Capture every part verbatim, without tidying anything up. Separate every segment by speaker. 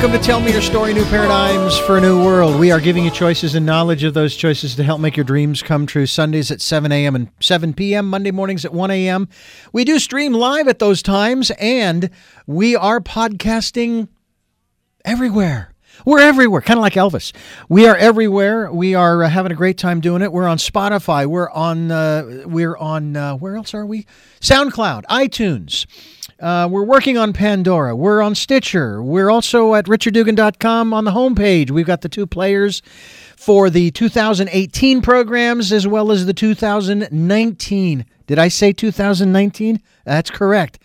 Speaker 1: Welcome to Tell Me Your Story, New Paradigms for a New World. We are giving you choices and knowledge of those choices to help make your dreams come true. Sundays at seven a.m. and seven p.m., Monday mornings at one a.m. We do stream live at those times, and we are podcasting everywhere. We're everywhere, kind of like Elvis. We are everywhere. We are uh, having a great time doing it. We're on Spotify. We're on, uh, we're on uh, where else are we? SoundCloud, iTunes. Uh, we're working on Pandora. We're on Stitcher. We're also at richard dugan dot com on the homepage. We've got the two players for the two thousand eighteen programs as well as the two thousand nineteen. Did I say two thousand nineteen? That's correct.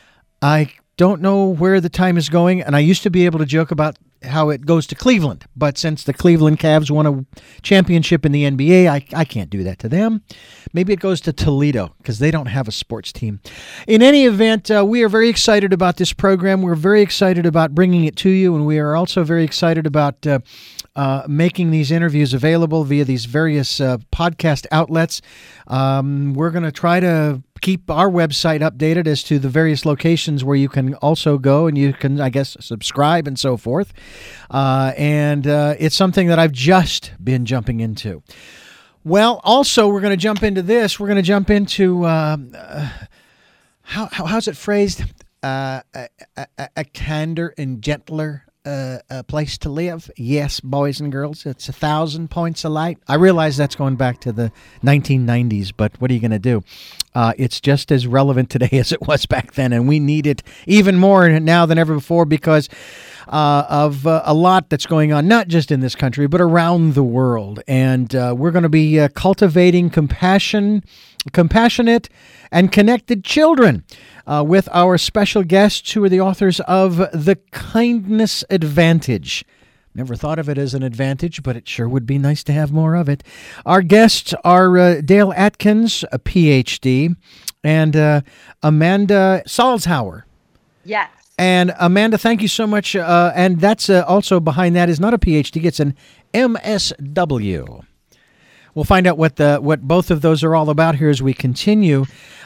Speaker 1: I don't know where the time is going, and I used to be able to joke about how it goes to Cleveland, but since the Cleveland Cavs won a championship in the N B A, I, I can't do that to them. Maybe it goes to Toledo because they don't have a sports team. In any event, uh, we are very excited about this program. We're very excited about bringing it to you, and we are also very excited about uh, uh, making these interviews available via these various uh, podcast outlets. Um, we're going to try to keep our website updated as to the various locations where you can also go and you can, I guess, subscribe and so forth. Uh, and uh, it's something that I've just been jumping into. Well, also, we're going to jump into this. We're going to jump into, uh, uh, how, how how's it phrased? Uh, a, a, a kinder and gentler uh, a place to live. Yes, boys and girls, it's a thousand points of light. I realize that's going back to the nineteen nineties, but what are you going to do? Uh, it's just as relevant today as it was back then, and we need it even more now than ever before because uh, of uh, a lot that's going on, not just in this country, but around the world. And uh, we're going to be uh, cultivating compassion, compassionate and connected children uh, with our special guests who are the authors of The Kindness Advantage. Never thought of it as an advantage, but it sure would be nice to have more of it. Our guests are uh, Dale Atkins, a P H D, and uh, Amanda Salzhauer.
Speaker 2: Yes.
Speaker 1: And Amanda, thank you so much. Uh, and that's uh, also behind that is not a P H D, it's an M S W. We'll find out what the what both of those are all about here as we continue.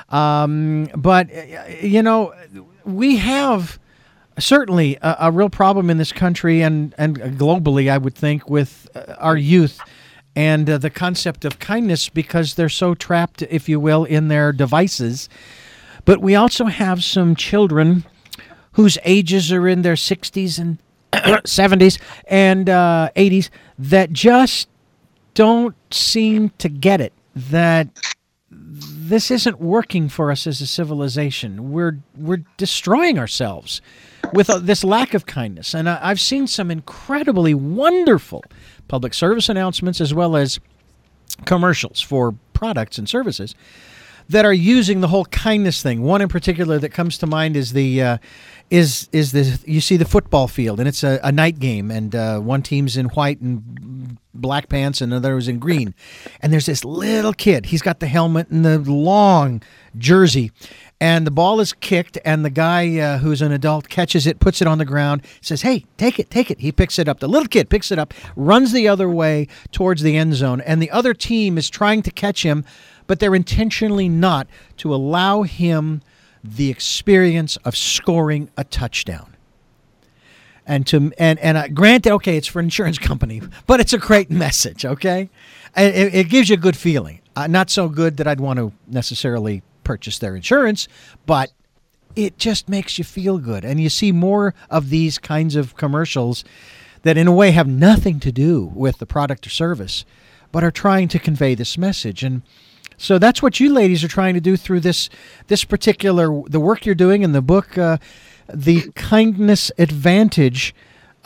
Speaker 1: Um, but, you know, we have certainly a, a real problem in this country and, and globally, I would think, with uh, our youth and uh, the concept of kindness because they're so trapped, if you will, in their devices. But we also have some children whose ages are in their sixties and seventies and uh, eighties that just don't seem to get it, that this isn't working for us as a civilization. We're we're destroying ourselves with uh, this lack of kindness. And uh, I've seen some incredibly wonderful public service announcements as well as commercials for products and services that are using the whole kindness thing. One in particular that comes to mind is the uh, is is the you see the football field, and it's a, a night game, and uh, one team's in white and black pants, and another is in green. And there's this little kid. He's got the helmet and the long jersey, and the ball is kicked, and the guy uh, who's an adult catches it, puts it on the ground, says, "Hey, take it, take it." He picks it up. The little kid picks it up, runs the other way towards the end zone, and the other team is trying to catch him, but they're intentionally not to allow him the experience of scoring a touchdown. And to and and uh, granted, okay, it's for an insurance company, but it's a great message. Okay, it, it gives you a good feeling. Uh, not so good that I'd want to necessarily purchase their insurance, but it just makes you feel good. And you see more of these kinds of commercials that, in a way, have nothing to do with the product or service, but are trying to convey this message. And so that's what you ladies are trying to do through this this particular, the work you're doing in the book, uh, The Kindness Advantage.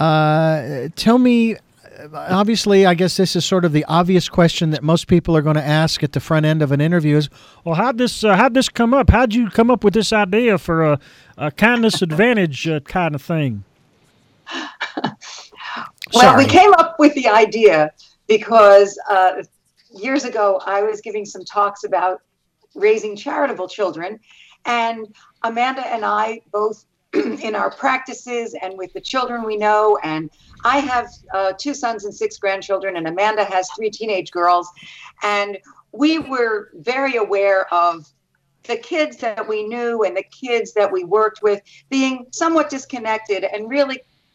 Speaker 1: Uh, tell me, obviously, I guess this is sort of the obvious question that most people are going to ask at the front end of an interview is, well, how'd this, uh, how'd this come up? How'd you come up with this idea for a, a kindness advantage uh, kind of thing?
Speaker 2: Well,
Speaker 1: Sorry.
Speaker 2: we came up with the idea because uh, years ago, I was giving some talks about raising charitable children, and Amanda and I both in our practices and with the children we know, and I have uh, two sons and six grandchildren, and Amanda has three teenage girls, and we were very aware of the kids that we knew and the kids that we worked with being somewhat disconnected and really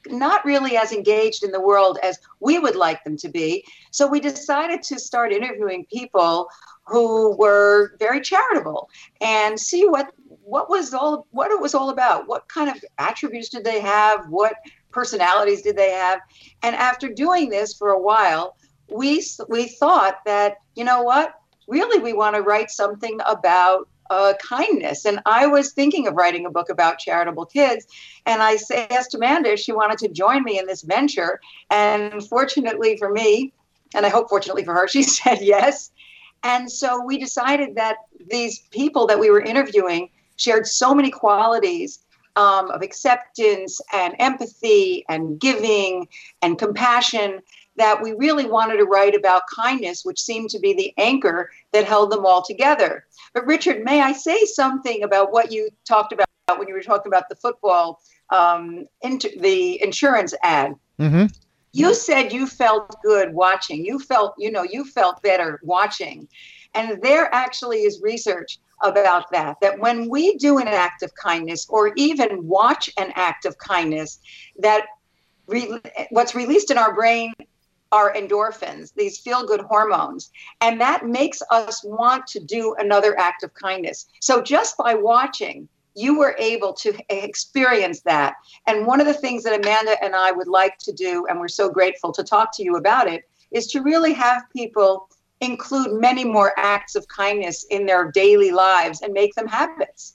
Speaker 2: not really as engaged in the world as we would like them to be. So we decided to start interviewing people who were very charitable and see what what was all what it was all about. What kind of attributes did they have? What personalities did they have? And after doing this for a while, we we thought that, you know what, really we want to write something about uh, kindness. And I was thinking of writing a book about charitable kids. And I asked Amanda if she wanted to join me in this venture. And fortunately for me, and I hope fortunately for her, she said yes. And so we decided that these people that we were interviewing shared so many qualities um, of acceptance and empathy and giving and compassion that we really wanted to write about kindness, which seemed to be the anchor that held them all together. But Richard, may I say something about what you talked about when you were talking about the football, um, inter- the insurance ad?
Speaker 1: Mm-hmm.
Speaker 2: You said you felt good watching. You felt, you know, you felt better watching. And there actually is research about that, that when we do an act of kindness or even watch an act of kindness, that re- what's released in our brain are endorphins, these feel-good hormones, and that makes us want to do another act of kindness. So just by watching, you were able to experience that. And one of the things that Amanda and I would like to do, and we're so grateful to talk to you about it, is to really have people include many more acts of kindness in their daily lives and make them habits.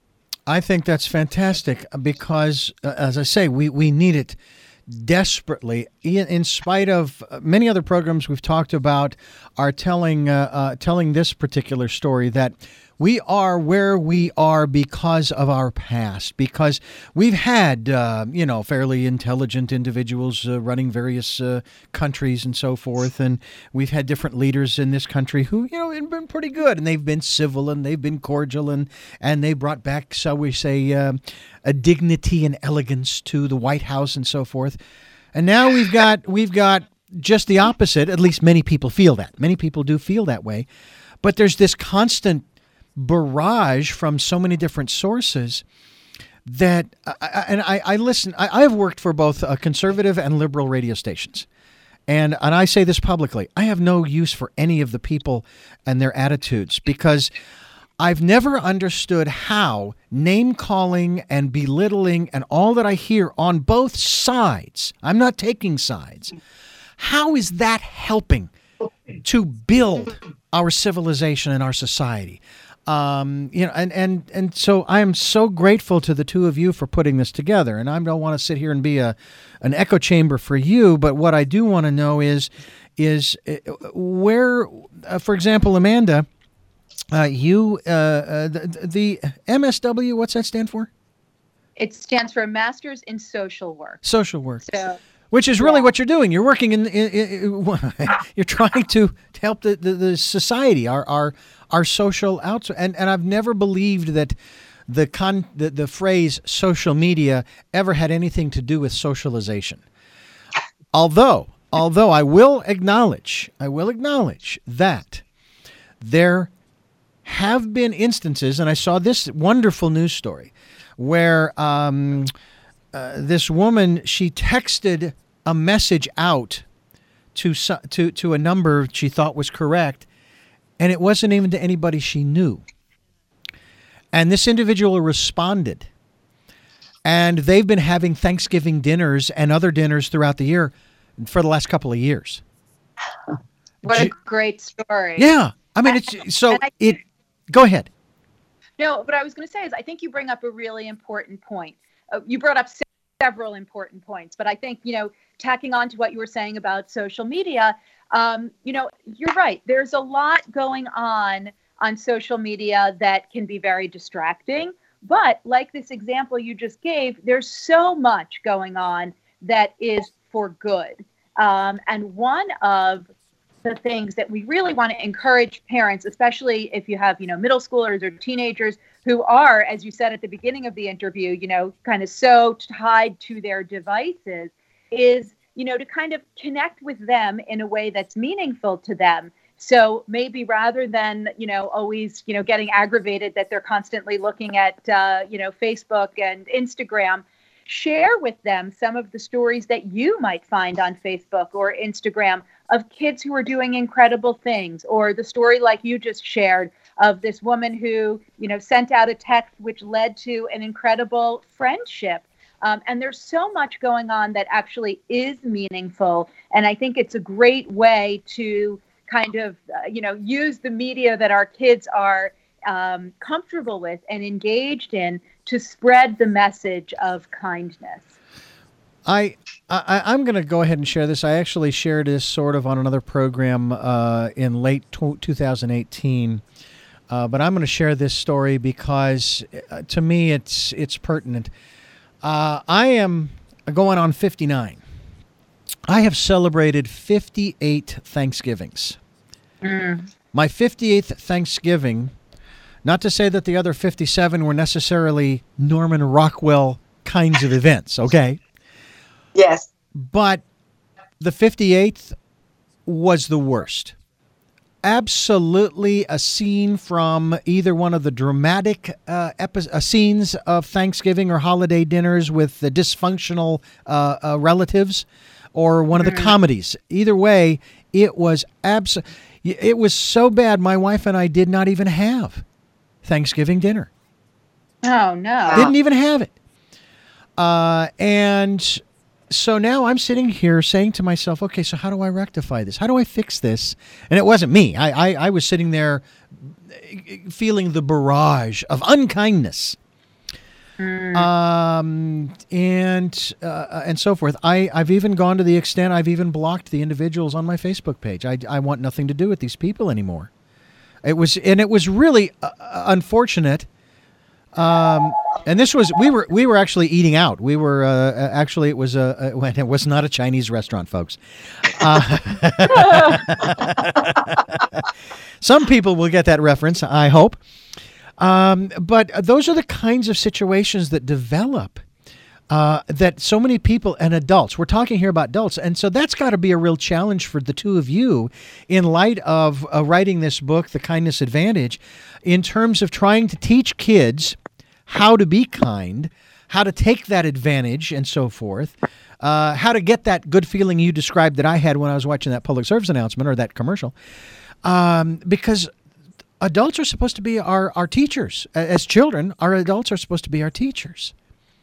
Speaker 1: I think that's fantastic because, uh, as I say, we, we need it desperately. In, in spite of many other programs we've talked about are telling uh, uh, telling this particular story, that we are where we are because of our past, because we've had, uh, you know, fairly intelligent individuals uh, running various uh, countries and so forth. And we've had different leaders in this country who, you know, have been pretty good, and they've been civil and they've been cordial, and, and they brought back, shall we say, uh, a dignity and elegance to the White House and so forth. And now we've got we've got just the opposite. At least many people feel that. Many people do feel that way. But there's this constant barrage from so many different sources that, I, and I, I listen, I, I've worked for both uh, conservative and liberal radio stations. And, and I say this publicly, I have no use for any of the people and their attitudes, because I've never understood how name-calling and belittling and all that I hear on both sides, I'm not taking sides, how is that helping to build our civilization and our society? Um, you know, and, and, and so I am so grateful to the two of you for putting this together. And I don't want to sit here and be a an echo chamber for you, but what I do want to know is is where, uh, for example, Amanda, uh, you uh, uh, the, the M S W, what's that stand for?
Speaker 3: It stands for Masters in Social Work.
Speaker 1: Social work.
Speaker 3: So,
Speaker 1: which is really
Speaker 3: yeah.
Speaker 1: what you're doing. You're working in, in, in you're trying to help the, the, the society, our our our social outs. And and I've never believed that the con the, the phrase social media ever had anything to do with socialization. Although although I will acknowledge, I will acknowledge that there have been instances, and I saw this wonderful news story where um, uh, this woman, she texted a message out to to to a number she thought was correct, and it wasn't even to anybody she knew. And this individual responded, and they've been having Thanksgiving dinners and other dinners throughout the year for the last couple of years.
Speaker 3: What a great story!
Speaker 1: Yeah, I mean, it's so
Speaker 3: I,
Speaker 1: it. Go ahead.
Speaker 3: No, what I was going to say is I think you bring up a really important point. Uh, you brought up several important points, but I think, you know, tacking on to what you were saying about social media, um, you know, you're right. There's a lot going on on social media that can be very distracting. But like this example you just gave, there's so much going on that is for good. Um, and one of the things that we really want to encourage parents, especially if you have, you know, middle schoolers or teenagers who are, as you said at the beginning of the interview, you know, kind of so tied to their devices, is, you know, to kind of connect with them in a way that's meaningful to them. So maybe rather than, you know, always, you know, getting aggravated that they're constantly looking at, uh, you know, Facebook and Instagram, share with them some of the stories that you might find on Facebook or Instagram of kids who are doing incredible things, or the story like you just shared of this woman who, you know, sent out a text which led to an incredible friendship. Um, and there's so much going on that actually is meaningful. And I think it's a great way to kind of, uh, you know, use the media that our kids are um, comfortable with and engaged in to spread the message of kindness.
Speaker 1: I, I I'm going to go ahead and share this. I actually shared this sort of on another program uh, in late t- two thousand eighteen, uh, but I'm going to share this story because uh, to me it's it's pertinent. Uh, I am going on fifty-nine. I have celebrated fifty-eight Thanksgivings. Mm. My fifty-eighth Thanksgiving, not to say that the other fifty-seven were necessarily Norman Rockwell kinds of events, okay?
Speaker 2: Yes.
Speaker 1: But the fifty-eighth was the worst. Absolutely a scene from either one of the dramatic uh, epi- uh, scenes of Thanksgiving or holiday dinners with the dysfunctional uh, uh, relatives, or one of the comedies. Either way, it was abs- It was so bad, my wife and I did not even have Thanksgiving dinner.
Speaker 3: Oh, no.
Speaker 1: Didn't even have it. Uh, and so now I'm sitting here saying to myself, okay, so how do I rectify this? How do I fix this? And it wasn't me. I, I, I was sitting there feeling the barrage of unkindness. Mm. Um, and uh, and so forth. I, I've even gone to the extent I've even blocked the individuals on my Facebook page. I, I want nothing to do with these people anymore. It was and it was really uh, unfortunate. Um, and this was we were we were actually eating out. We were uh, actually it was a uh, it was not a Chinese restaurant, folks. Uh, some people will get that reference, I hope. Um, but those are the kinds of situations that develop uh, that so many people and adults, we're talking here about adults. And so that's got to be a real challenge for the two of you in light of uh, writing this book, The Kindness Advantage, in terms of trying to teach kids how to be kind, how to take that advantage and so forth, uh, how to get that good feeling you described that I had when I was watching that public service announcement or that commercial. Um, because adults are supposed to be our, our teachers. As children, our adults are supposed to be our teachers.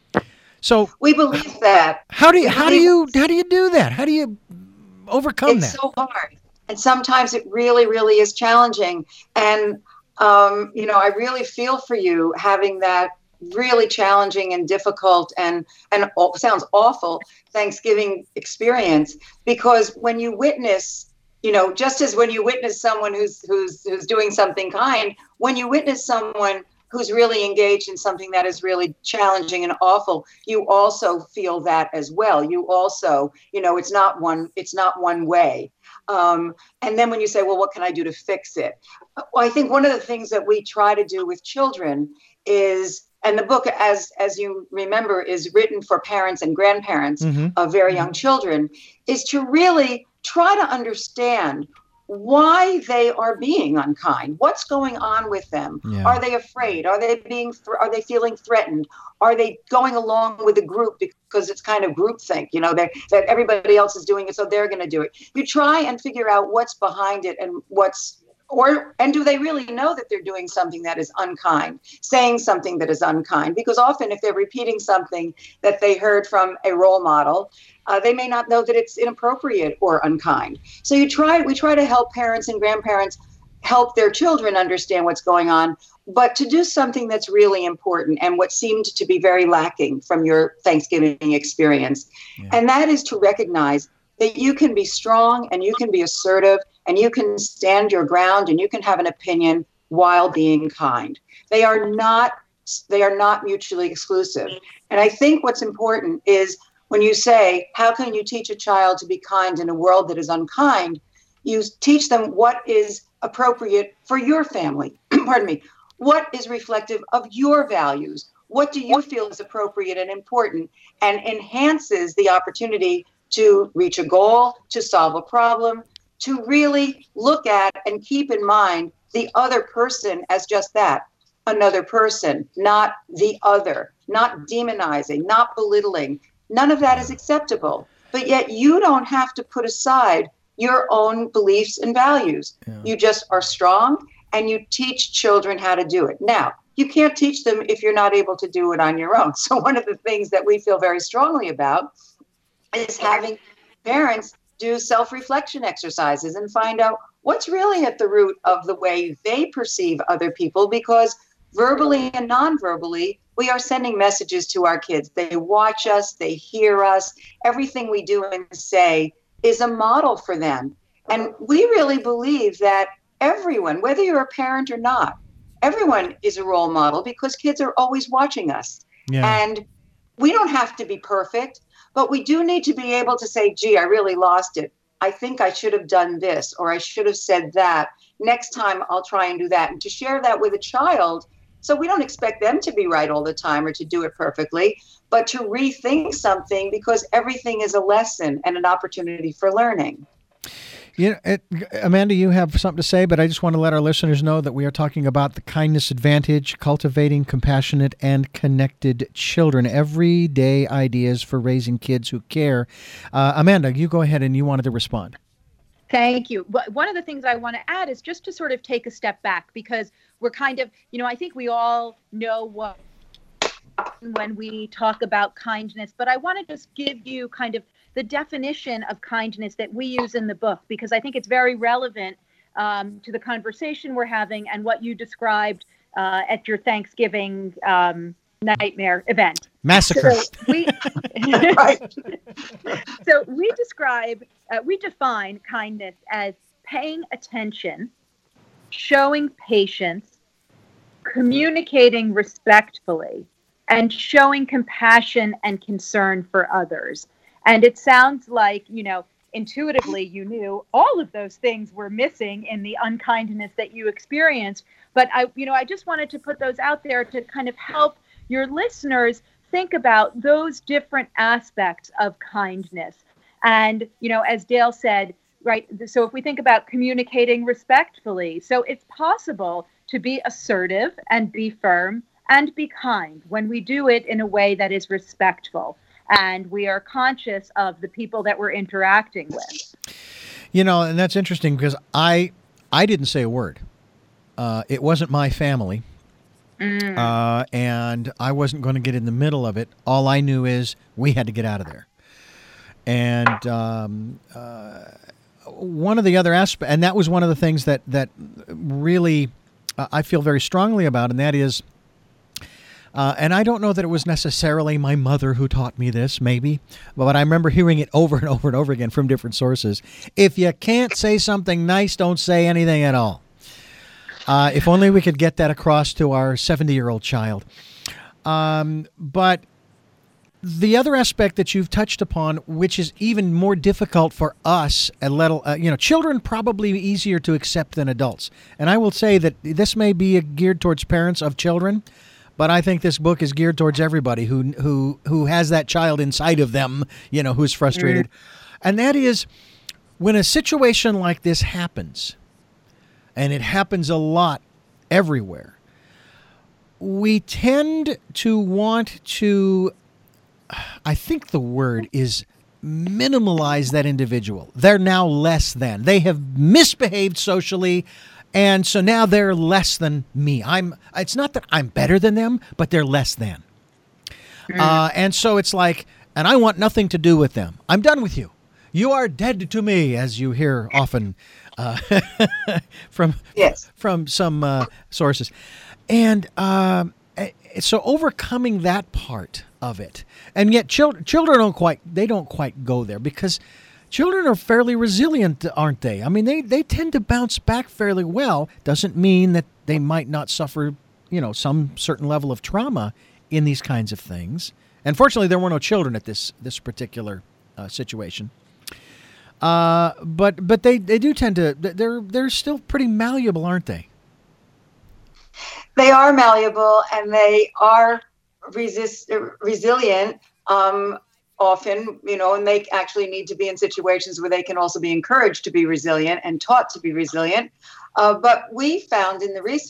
Speaker 1: So
Speaker 2: we believe that.
Speaker 1: How do you how do you how do you do that? How do you overcome
Speaker 2: it's
Speaker 1: that?
Speaker 2: It's so hard, and sometimes it really, really is challenging. And um, you know, I really feel for you having that really challenging and difficult and and sounds awful Thanksgiving experience, because when you witness. You know, just as when you witness someone who's who's who's doing something kind, when you witness someone who's really engaged in something that is really challenging and awful, you also feel that as well. You also, you know, it's not one it's not one way. Um, and then when you say, well, what can I do to fix it? Well, I think one of the things that we try to do with children is, and the book, as as you remember, is written for parents and grandparents mm-hmm. of very young children, is to really try to understand why they are being unkind. What's going on with them? Yeah. Are they afraid? Are they being? Th- are they feeling threatened? Are they going along with the group because it's kind of groupthink? You know, that everybody else is doing it, so they're going to do it. You try and figure out what's behind it and what's. Or and do they really know that they're doing something that is unkind, saying something that is unkind? Because often if they're repeating something that they heard from a role model, uh, they may not know that it's inappropriate or unkind. So you try. We try to help parents and grandparents help their children understand what's going on, but to do something that's really important and what seemed to be very lacking from your Thanksgiving experience. Yeah. And that is to recognize that you can be strong and you can be assertive and you can stand your ground and you can have an opinion while being kind. They are not they are not mutually exclusive. And I think what's important is when you say, how can you teach a child to be kind in a world that is unkind? You teach them what is appropriate for your family. Pardon me. What is reflective of your values? What do you feel is appropriate and important and enhances the opportunity to reach a goal, to solve a problem, to really look at and keep in mind the other person as just that, another person, not the other, not demonizing, not belittling. None of that is acceptable. But yet you don't have to put aside your own beliefs and values. Yeah. You just are strong and you teach children how to do it. Now, you can't teach them if you're not able to do it on your own. So one of the things that we feel very strongly about is having parents do self-reflection exercises and find out what's really at the root of the way they perceive other people, because verbally and non-verbally, we are sending messages to our kids. They watch us, they hear us. Everything we do and say is a model for them. And we really believe that everyone, whether you're a parent or not, everyone is a role model because kids are always watching us. Yeah. And we don't have to be perfect, but we do need to be able to say, gee, I really lost it. I think I should have done this, or I should have said that. Next time I'll try and do that. And to share that with a child, so we don't expect them to be right all the time or to do it perfectly, but to rethink something, because everything is a lesson and an opportunity for learning.
Speaker 1: You know, it, Amanda, you have something to say, but I just want to let our listeners know that we are talking about the Kindness Advantage, cultivating compassionate and connected children, everyday ideas for raising kids who care. Uh, Amanda, you go ahead and you wanted to respond.
Speaker 3: Thank you. One of the things I want to add is just to sort of take a step back, because we're kind of, you know, I think we all know what when we talk about kindness, but I want to just give you kind of the definition of kindness that we use in the book, because I think it's very relevant um, to the conversation we're having and what you described uh, at your Thanksgiving um, nightmare event.
Speaker 1: Massacre.
Speaker 3: So we, so we describe, uh, we define kindness as paying attention, showing patience, communicating respectfully, and showing compassion and concern for others. And it sounds like, you know, intuitively you knew all of those things were missing in the unkindness that you experienced. But I, you know, I just wanted to put those out there to kind of help your listeners think about those different aspects of kindness. And, you know, as Dale said, right, so if we think about communicating respectfully, so it's possible to be assertive and be firm and be kind when we do it in a way that is respectful and we are conscious of the people that we're interacting with.
Speaker 1: You know, and that's interesting because I I didn't say a word. Uh, it wasn't my family. Mm. Uh, and I wasn't going to get in the middle of it. All I knew is we had to get out of there. And um, uh, one of the other aspects, and that was one of the things that, that really uh, I feel very strongly about, and that is, uh, and I don't know that it was necessarily my mother who taught me this, maybe, but I remember hearing it over and over and over again from different sources. If you can't say something nice, don't say anything at all. Uh, if only we could get that across to our seventy-year-old child. Um, but the other aspect that you've touched upon, which is even more difficult for us, a little, uh, you know, children probably easier to accept than adults. And I will say that this may be geared towards parents of children, but I think this book is geared towards everybody who who who has that child inside of them, you know, who's frustrated. Mm-hmm. And that is when a situation like this happens, and it happens a lot everywhere, we tend to want to, I think the word is minimalize that individual. They're now less than. They have misbehaved socially, and so now they're less than me. I'm. It's not that I'm better than them, but they're less than. Mm. Uh, and so it's like, and I want nothing to do with them. I'm done with you. You are dead to me, as you hear often uh, from
Speaker 2: yes.
Speaker 1: from some uh, sources. And uh, so overcoming that part of it, and yet children children don't quite they don't quite go there, because children are fairly resilient, aren't they? I mean, they, they tend to bounce back fairly well. Doesn't mean that they might not suffer, you know, some certain level of trauma in these kinds of things. And fortunately, there were no children at this this particular uh, situation. Uh, but but they, they do tend to they're they're still pretty malleable, aren't they?
Speaker 2: They are malleable, and they are resist resilient. Um, often, you know, and they actually need to be in situations where they can also be encouraged to be resilient and taught to be resilient. Uh, but we found in the research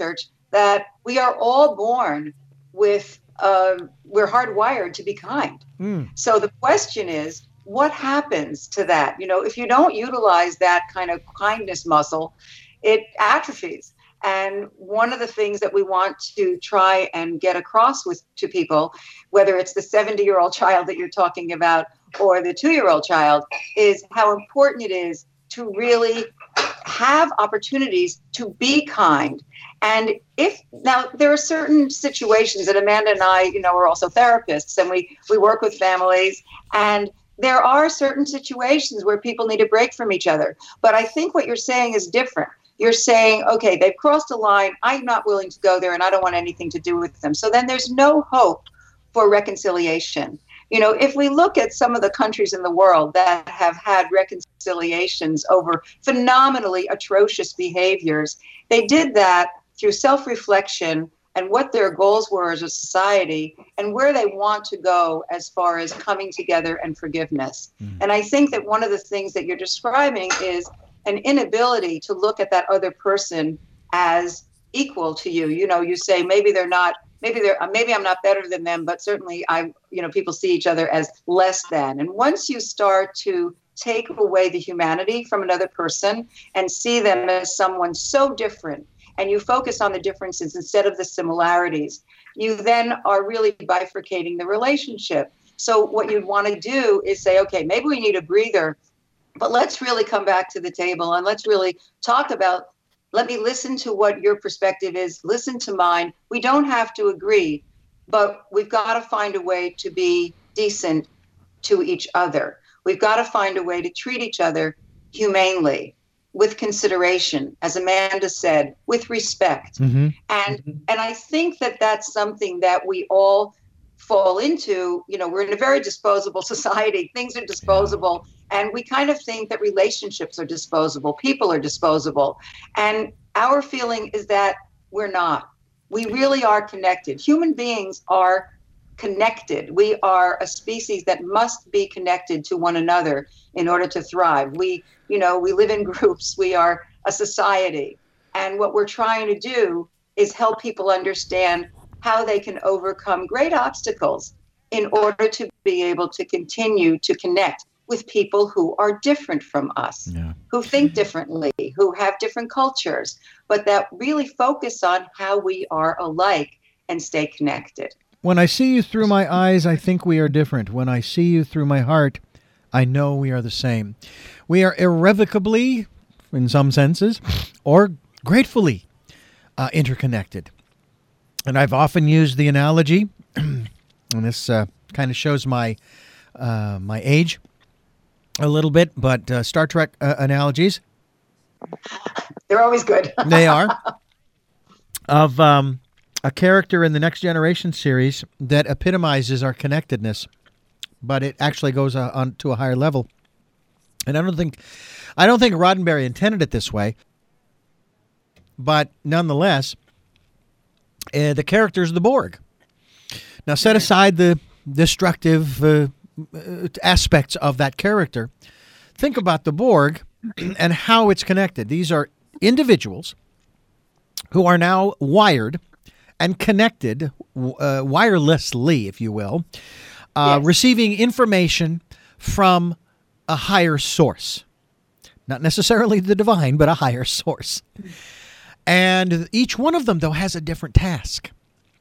Speaker 2: that we are all born with, uh, we're hardwired to be kind. Mm. So the question is, what happens to that? You know, if you don't utilize that kind of kindness muscle, it atrophies. And one of the things that we want to try and get across with to people, whether it's the seventy-year-old child that you're talking about or the two-year-old child, is how important it is to really have opportunities to be kind. And if now there are certain situations, and Amanda and I, you know, are also therapists, and we we work with families, and there are certain situations where people need a break from each other. But I think what you're saying is different. You're saying, okay, they've crossed a line. I'm not willing to go there, and I don't want anything to do with them. So then there's no hope for reconciliation. You know, if we look at some of the countries in the world that have had reconciliations over phenomenally atrocious behaviors, they did that through self-reflection and what their goals were as a society and where they want to go as far as coming together and forgiveness. Mm. And I think that one of the things that you're describing is an inability to look at that other person as equal to you. You know, you say maybe they're not, maybe they're, maybe I'm not better than them, but certainly I, you know, people see each other as less than. And once you start to take away the humanity from another person and see them as someone so different, and you focus on the differences instead of the similarities, you then are really bifurcating the relationship. So what you'd want to do is say, okay, maybe we need a breather, but let's really come back to the table and let's really talk about, let me listen to what your perspective is, listen to mine. We don't have to agree, but we've got to find a way to be decent to each other. We've got to find a way to treat each other humanely, with consideration, as Amanda said, with respect. Mm-hmm. And mm-hmm. and I think that that's something that we all fall into. You know, we're in a very disposable society. Things are disposable. Yeah. And we kind of think that relationships are disposable. People are disposable. And our feeling is that we're not. We really are connected. Human beings are connected. We are a species that must be connected to one another in order to thrive. We, you know, we live in groups. We are a society. And what we're trying to do is help people understand how they can overcome great obstacles in order to be able to continue to connect with people who are different from us, yeah. who think differently, who have different cultures, but that really focus on how we are alike and stay connected.
Speaker 1: When I see you through my eyes, I think we are different. When I see you through my heart, I know we are the same. We are irrevocably, in some senses, or gratefully uh, interconnected. And I've often used the analogy, and this uh, kind of shows my uh, my age a little bit, but uh, Star Trek uh, analogies.
Speaker 2: They're always good.
Speaker 1: They are. Of um, a character in the Next Generation series that epitomizes our connectedness, but it actually goes uh, on to a higher level. And I don't think, I don't think Roddenberry intended it this way, but nonetheless, uh, the character is the Borg. Now, set aside the destructive uh, aspects of that character. Think about the Borg and how it's connected. These are individuals who are now wired and connected uh, wirelessly, if you will, uh, yes. receiving information from a higher source. Not necessarily the divine, but a higher source. And each one of them, though, has a different task.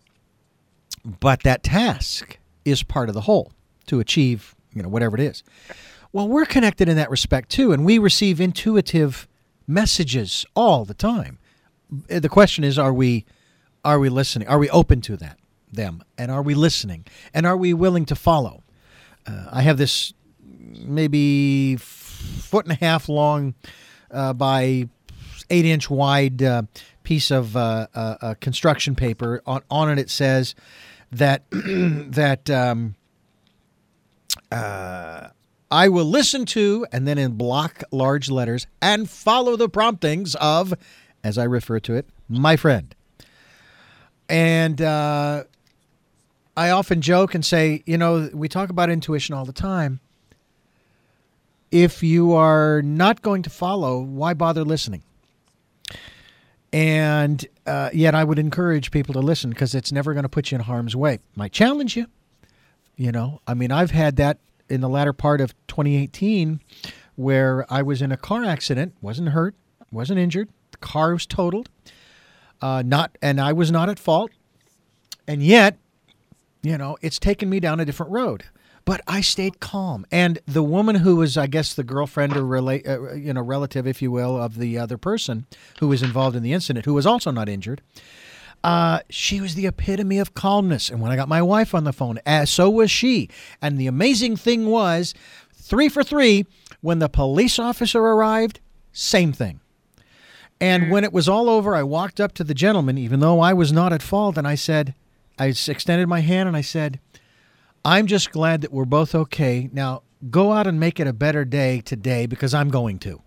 Speaker 1: But that task is part of the whole to achieve, you know, whatever it is. Well, we're connected in that respect, too, and we receive intuitive messages all the time. The question is, are we are we listening? Are we open to that, them? And are we listening? And are we willing to follow? Uh, I have this maybe foot and a half long uh, by eight inch wide uh, piece of uh, uh, uh, construction paper. On, on it, it says that that um, uh, I will listen to, and then in block large letters, and follow the promptings of, as I refer to it, my friend. And uh, I often joke and say, you know, we talk about intuition all the time. If you are not going to follow, why bother listening? And uh, yet I would encourage people to listen because it's never going to put you in harm's way. Might challenge you. You know, I mean, I've had that in the latter part of twenty eighteen where I was in a car accident, wasn't hurt, wasn't injured. The car was totaled, uh, not, and I was not at fault. And yet, you know, it's taken me down a different road. But I stayed calm. And the woman who was, I guess, the girlfriend or relate, uh, you know, relative, if you will, of the other person who was involved in the incident, who was also not injured, uh, she was the epitome of calmness. And when I got my wife on the phone, uh, so was she. And the amazing thing was, three for three, when the police officer arrived, same thing. And when it was all over, I walked up to the gentleman, even though I was not at fault, and I said, I extended my hand and I said, I'm just glad that we're both okay. Now, go out and make it a better day today because I'm going to.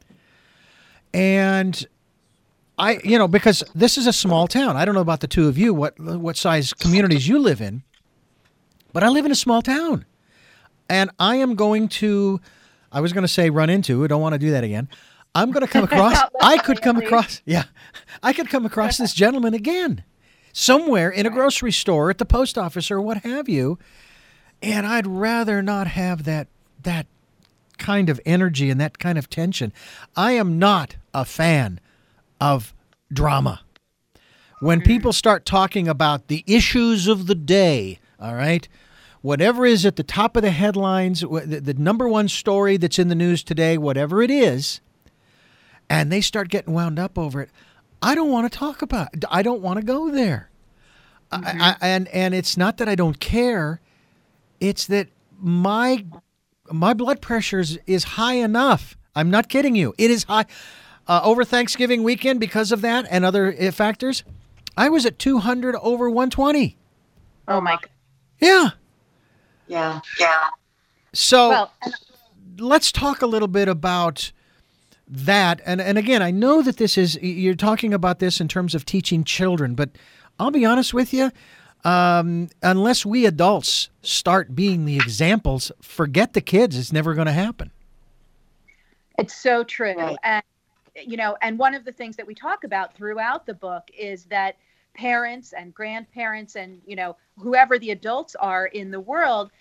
Speaker 1: And I, you know, because this is a small town. I don't know about the two of you, what what size communities you live in, but I live in a small town. And I am going to, I was going to say run into, I don't want to do that again. I'm going to come across, I could come across, yeah, I could come across this gentleman again. Somewhere in a grocery store, at the post office, or what have you, and I'd rather not have that that kind of energy and that kind of tension. I am not a fan of drama. When people start talking about the issues of the day, all right, whatever is at the top of the headlines, the, the number one story that's in the news today, whatever it is, and they start getting wound up over it, I don't want to talk about it. I don't want to go there. Mm-hmm. I, I, and and it's not that I don't care. It's that my my blood pressure is, is high enough. I'm not kidding you. It is high. Uh, over Thanksgiving weekend, because of that and other uh, factors, I was at two hundred over one twenty.
Speaker 3: Oh, my God.
Speaker 1: Yeah.
Speaker 2: Yeah. Yeah.
Speaker 1: So
Speaker 3: Well, and-
Speaker 1: let's talk a little bit about that. And and again, I know that this is, you're talking about this in terms of teaching children, but I'll be honest with you, um, unless we adults start being the examples, forget the kids. It's never going to happen.
Speaker 3: It's so true.
Speaker 2: Right.
Speaker 3: And, you know, and one of the things that we talk about throughout the book is that parents and grandparents and, you know, whoever the adults are in the world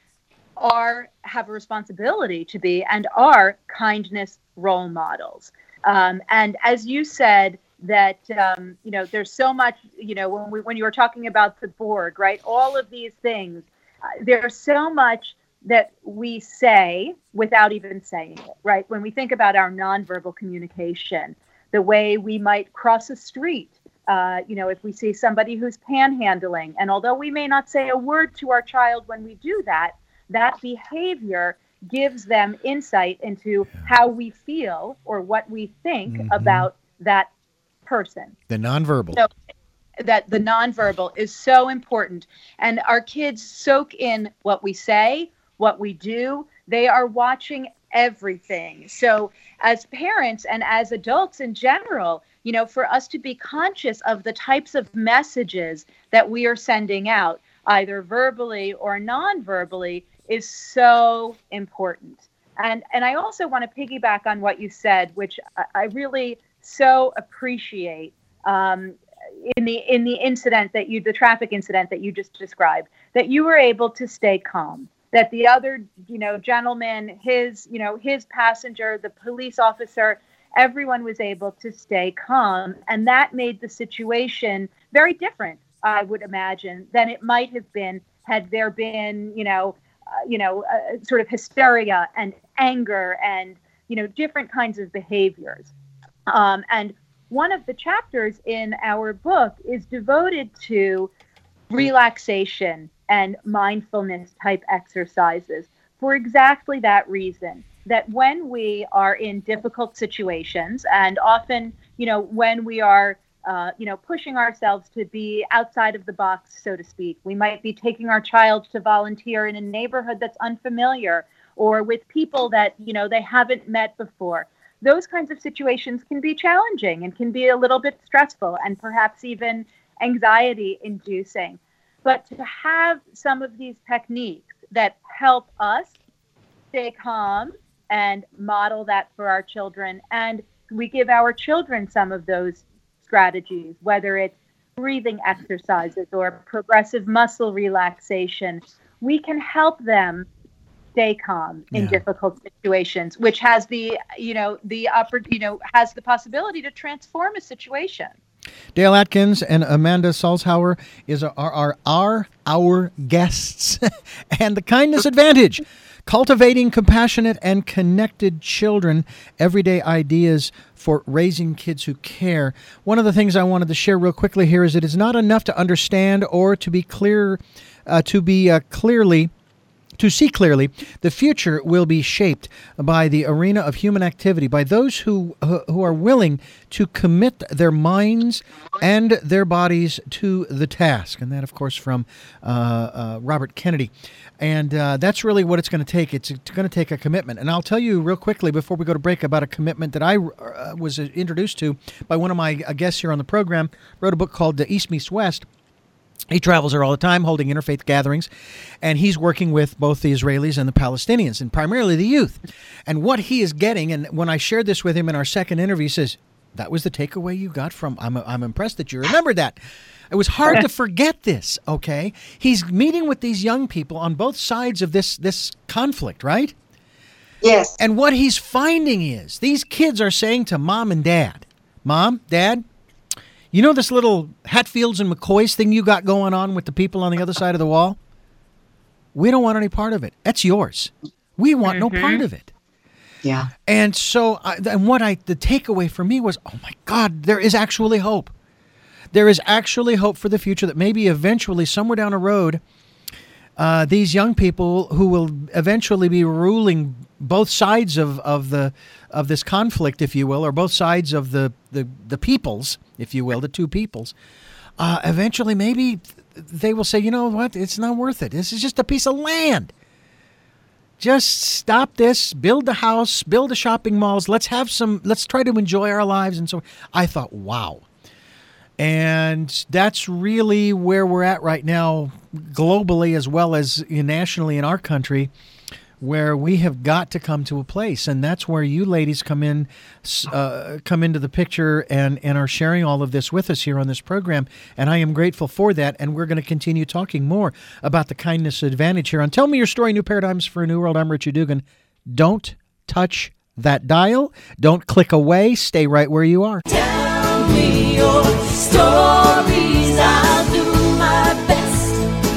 Speaker 3: are, have a responsibility to be and are kindness role models. Um, and as you said, that, um, you know, there's so much, you know, when we, when you were talking about the board, right, all of these things, uh, there's so much that we say without even saying it, right? When we think about our nonverbal communication, the way we might cross a street, uh, you know, if we see somebody who's panhandling, and although we may not say a word to our child when we do that, that behavior gives them insight into how we feel or what we think mm-hmm. about that person.
Speaker 1: The nonverbal.
Speaker 3: So that the nonverbal is so important. And our kids soak in what we say, what we do. They are watching everything. So as parents and as adults in general, you know, for us to be conscious of the types of messages that we are sending out, either verbally or non-verbally, is so important. And and I also want to piggyback on what you said, which I, I really so appreciate um, in the in the incident that you, the traffic incident that you just described, that you were able to stay calm. That the other, you know, gentleman, his, you know, his passenger, the police officer, everyone was able to stay calm, and that made the situation very different, I would imagine, than it might have been had there been, you know. Uh, you know, uh, sort of hysteria and anger and, you know, different kinds of behaviors. Um, and one of the chapters in our book is devoted to relaxation and mindfulness type exercises for exactly that reason, that when we are in difficult situations, and often, you know, when we are Uh, you know, pushing ourselves to be outside of the box, so to speak. We might be taking our child to volunteer in a neighborhood that's unfamiliar or with people that, you know, they haven't met before. Those kinds of situations can be challenging and can be a little bit stressful and perhaps even anxiety inducing. But to have some of these techniques that help us stay calm and model that for our children, and we give our children some of those strategies, whether it's breathing exercises or progressive muscle relaxation, we can help them stay calm in
Speaker 1: Yeah.
Speaker 3: difficult situations, which has the, you know, the upper, you know, has the possibility to transform a situation.
Speaker 1: Dale Atkins and Amanda Salzhauer is are, are, are our guests. And the Kindness Advantage, cultivating compassionate and connected children, everyday ideas for raising kids who care. One of the things I wanted to share real quickly here is it is not enough to understand or to be clear, uh, to be uh, clearly To see clearly, the future will be shaped by the arena of human activity, by those who who are willing to commit their minds and their bodies to the task. And that, of course, from uh, uh, Robert Kennedy. And uh, that's really what it's going to take. It's going to take a commitment. And I'll tell you real quickly before we go to break about a commitment that I uh, was introduced to by one of my guests here on the program. Wrote a book called East Meets West. He travels there all the time holding interfaith gatherings, and he's working with both the Israelis and the Palestinians, and primarily the youth. And what he is getting, and when I shared this with him in our second interview, he says, that was the takeaway you got from, I'm, I'm impressed that you remembered that. It was hard to forget this, okay? He's meeting with these young people on both sides of this, this conflict, right?
Speaker 2: Yes.
Speaker 1: And what he's finding is these kids are saying to mom and dad, Mom, Dad, you know this little Hatfields and McCoys thing you got going on with the people on the other side of the wall? We don't want any part of it. That's yours. We want
Speaker 3: Mm-hmm.
Speaker 1: no part of it.
Speaker 2: Yeah.
Speaker 1: And so, I, and what I, the takeaway for me was, oh my God, there is actually hope. There is actually hope for the future that maybe eventually, somewhere down the road, uh, these young people who will eventually be ruling both sides of, of the of this conflict, if you will, or both sides of the, the, the peoples, if you will, the two peoples, uh, eventually maybe they will say, you know what, it's not worth it. This is just a piece of land. Just stop this, build the house, build the shopping malls. Let's have some, let's try to enjoy our lives. And so I thought, wow. And that's really where we're at right now, globally as well as nationally in our country, where we have got to come to a place. And that's where you ladies come in, uh, come into the picture and, and are sharing all of this with us here on this program. And I am grateful for that. And we're going to continue talking more about the Kindness Advantage here on Tell Me Your Story, New Paradigms for a New World. I'm Richard Dugan. Don't touch that dial. Don't click away. Stay right where you are.
Speaker 4: Tell me your stories. I'll do my best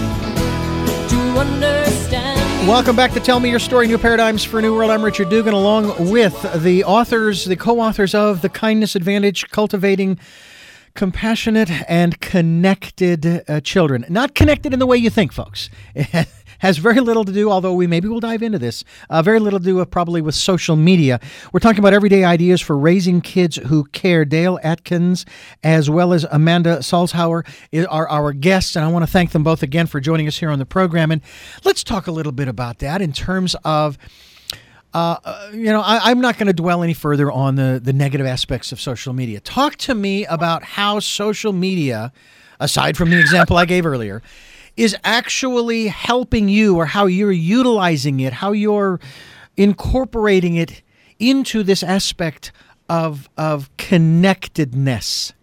Speaker 4: to understand.
Speaker 1: Welcome back to Tell Me Your Story, New Paradigms for a New World. I'm Richard Dugan, along with the authors, the co-authors of The Kindness Advantage, Cultivating Compassionate and Connected uh, Children. Not connected in the way you think, folks. It has very little to do, although we maybe will dive into this, uh, very little to do with, probably with social media. We're talking about everyday ideas for raising kids who care. Dale Atkins, as well as Amanda Salzhauer, are our guests, and I want to thank them both again for joining us here on the program. And let's talk a little bit about that in terms of Uh, you know, I, I'm not going to dwell any further on the, the negative aspects of social media. Talk to me about how social media, aside from the example I gave earlier, is actually helping you, or how you're utilizing it, how you're incorporating it into this aspect of of connectedness.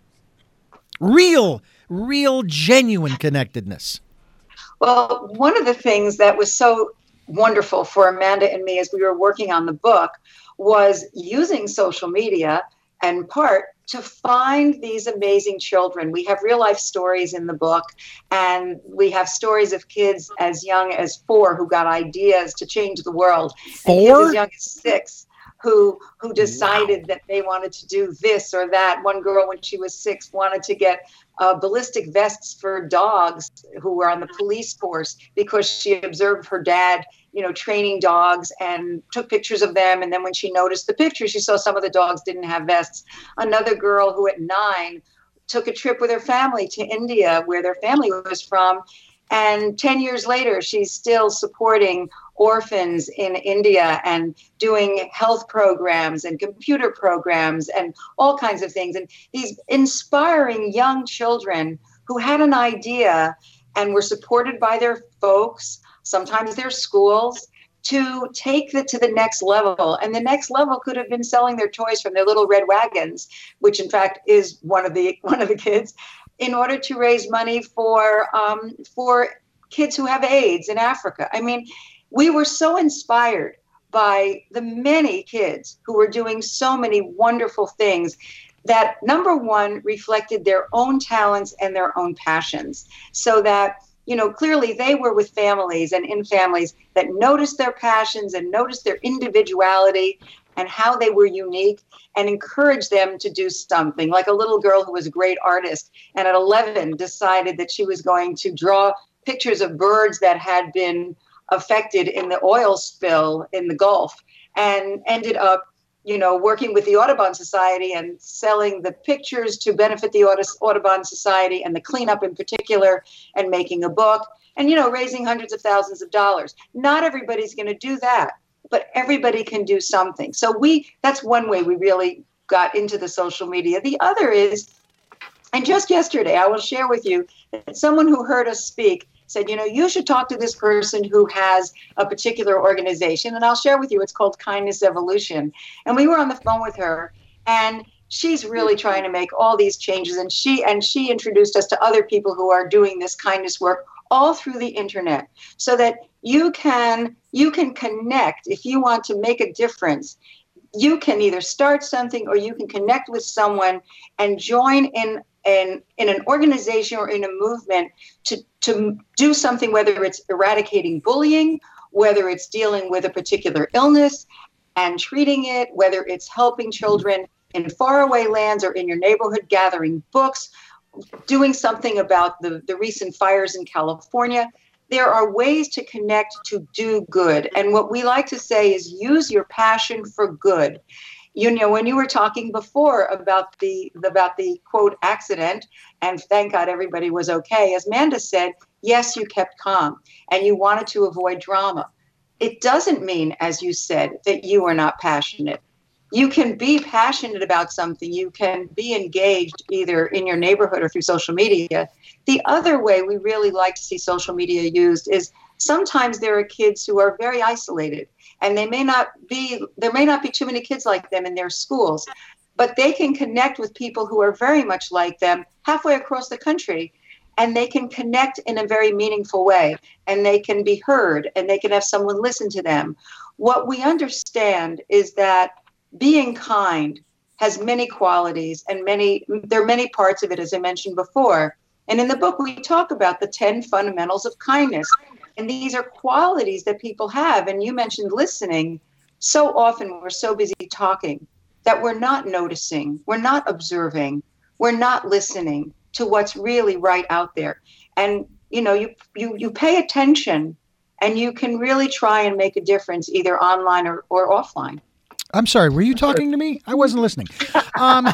Speaker 1: Real, real, genuine connectedness.
Speaker 2: Well, one of the things that was so wonderful for Amanda and me as we were working on the book was using social media in part to find these amazing children. We have real life stories in the book, and we have stories of kids as young as four who got ideas to change the world.
Speaker 1: Four?
Speaker 2: And kids as young as six who who decided wow. that they wanted to do this or that. One girl, when she was six, wanted to get uh, ballistic vests for dogs who were on the police force because she observed her dad, you know, training dogs, and took pictures of them. And then when she noticed the pictures, she saw some of the dogs didn't have vests. Another girl who at nine took a trip with her family to India, where their family was from. And ten years later, she's still supporting orphans in India and doing health programs and computer programs and all kinds of things. And these inspiring young children who had an idea and were supported by their folks, sometimes their schools, to take it to the next level. And the next level could have been selling their toys from their little red wagons, which in fact is one of the one of the kids, in order to raise money for um, for kids who have AIDS in Africa. I mean, we were so inspired by the many kids who were doing so many wonderful things that, number one, reflected their own talents and their own passions. So that, you know, clearly they were with families and in families that noticed their passions and noticed their individuality and how they were unique and encouraged them to do something. Like a little girl who was a great artist and at eleven decided that she was going to draw pictures of birds that had been affected in the oil spill in the Gulf, and ended up, you know, working with the Audubon Society and selling the pictures to benefit the Audubon Society and the cleanup in particular, and making a book and, you know, raising hundreds of thousands of dollars. Not everybody's going to do that, but everybody can do something. So we, that's one way we really got into the social media. The other is, and just yesterday, I will share with you that someone who heard us speak said, you know, you should talk to this person who has a particular organization. And I'll share with you, it's called Kindness Evolution. And we were on the phone with her, and she's really trying to make all these changes. And she and she introduced us to other people who are doing this kindness work all through the internet, so that you can you can connect. If you want to make a difference, you can either start something or you can connect with someone and join in in, in an organization or in a movement to, to do something, whether it's eradicating bullying, whether it's dealing with a particular illness and treating it, whether it's helping children in faraway lands or in your neighborhood, gathering books, doing something about the, the recent fires in California. There are ways to connect to do good. And what we like to say is use your passion for good. You know, when you were talking before about the about the quote accident, and thank God everybody was okay, as Manda said, yes, you kept calm and you wanted to avoid drama. It doesn't mean, as you said, that you are not passionate. You can be passionate about something. You can be engaged either in your neighborhood or through social media. The other way we really like to see social media used is sometimes there are kids who are very isolated, and they may not be, there may not be too many kids like them in their schools, but they can connect with people who are very much like them halfway across the country, and they can connect in a very meaningful way, and they can be heard, and they can have someone listen to them. What we understand is that being kind has many qualities, and many, there are many parts of it, as I mentioned before. And in the book, we talk about the ten fundamentals of kindness. And these are qualities that people have. And you mentioned listening. So often we're so busy talking that we're not noticing, we're not observing, we're not listening to what's really right out there. And, you know, you you you pay attention, and you can really try and make a difference either online or, or offline.
Speaker 1: I'm sorry, were you talking to me? I wasn't listening. Um,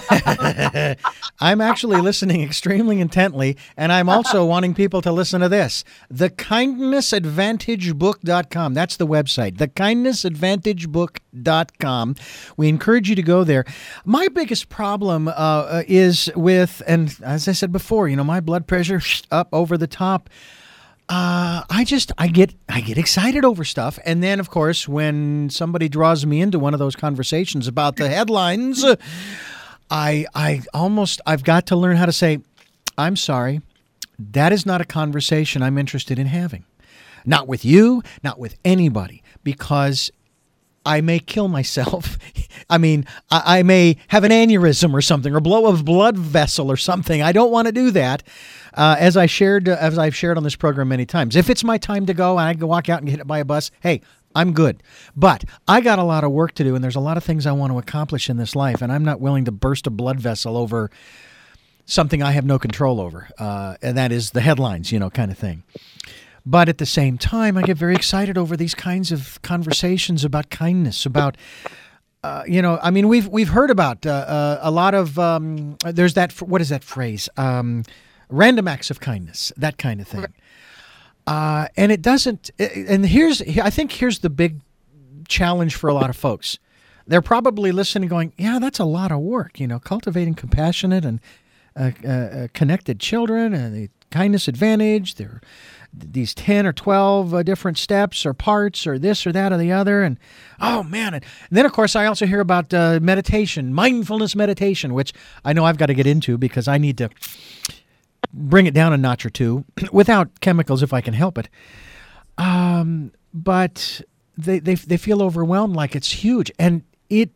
Speaker 1: I'm actually listening extremely intently, and I'm also wanting people to listen to this. the kindness advantage book dot com. That's the website, the kindness advantage book dot com. We encourage you to go there. My biggest problem uh, is with, and as I said before, you know, my blood pressure up over the top. Uh, I just, I get, I get excited over stuff. And then, of course, when somebody draws me into one of those conversations about the headlines, I, I almost, I've got to learn how to say, I'm sorry, that is not a conversation I'm interested in having. Not with you, not with anybody, because I may kill myself. I mean, I, I may have an aneurysm or something, or blow a blood vessel or something. I don't want to do that. Uh, as I shared, uh, as I've shared on this program many times, if it's my time to go and I can walk out and get hit by a bus, hey, I'm good. But I got a lot of work to do, and there's a lot of things I want to accomplish in this life, and I'm not willing to burst a blood vessel over something I have no control over, uh, and that is the headlines, you know, kind of thing. But at the same time, I get very excited over these kinds of conversations about kindness, about, uh, you know, I mean, we've we've heard about uh, uh, a lot of, um, there's that, what is that phrase? Um, random acts of kindness, that kind of thing. Uh, and it doesn't, and here's, I think here's the big challenge for a lot of folks. They're probably listening going, yeah, that's a lot of work, you know, cultivating compassionate and uh, uh, connected children and the kindness advantage. There are these ten or twelve uh, different steps or parts or this or that or the other. And, oh, man. And then, of course, I also hear about uh, meditation, mindfulness meditation, which I know I've got to get into because I need to bring it down a notch or two without chemicals if I can help it. Um, but they, they they feel overwhelmed like it's huge. And it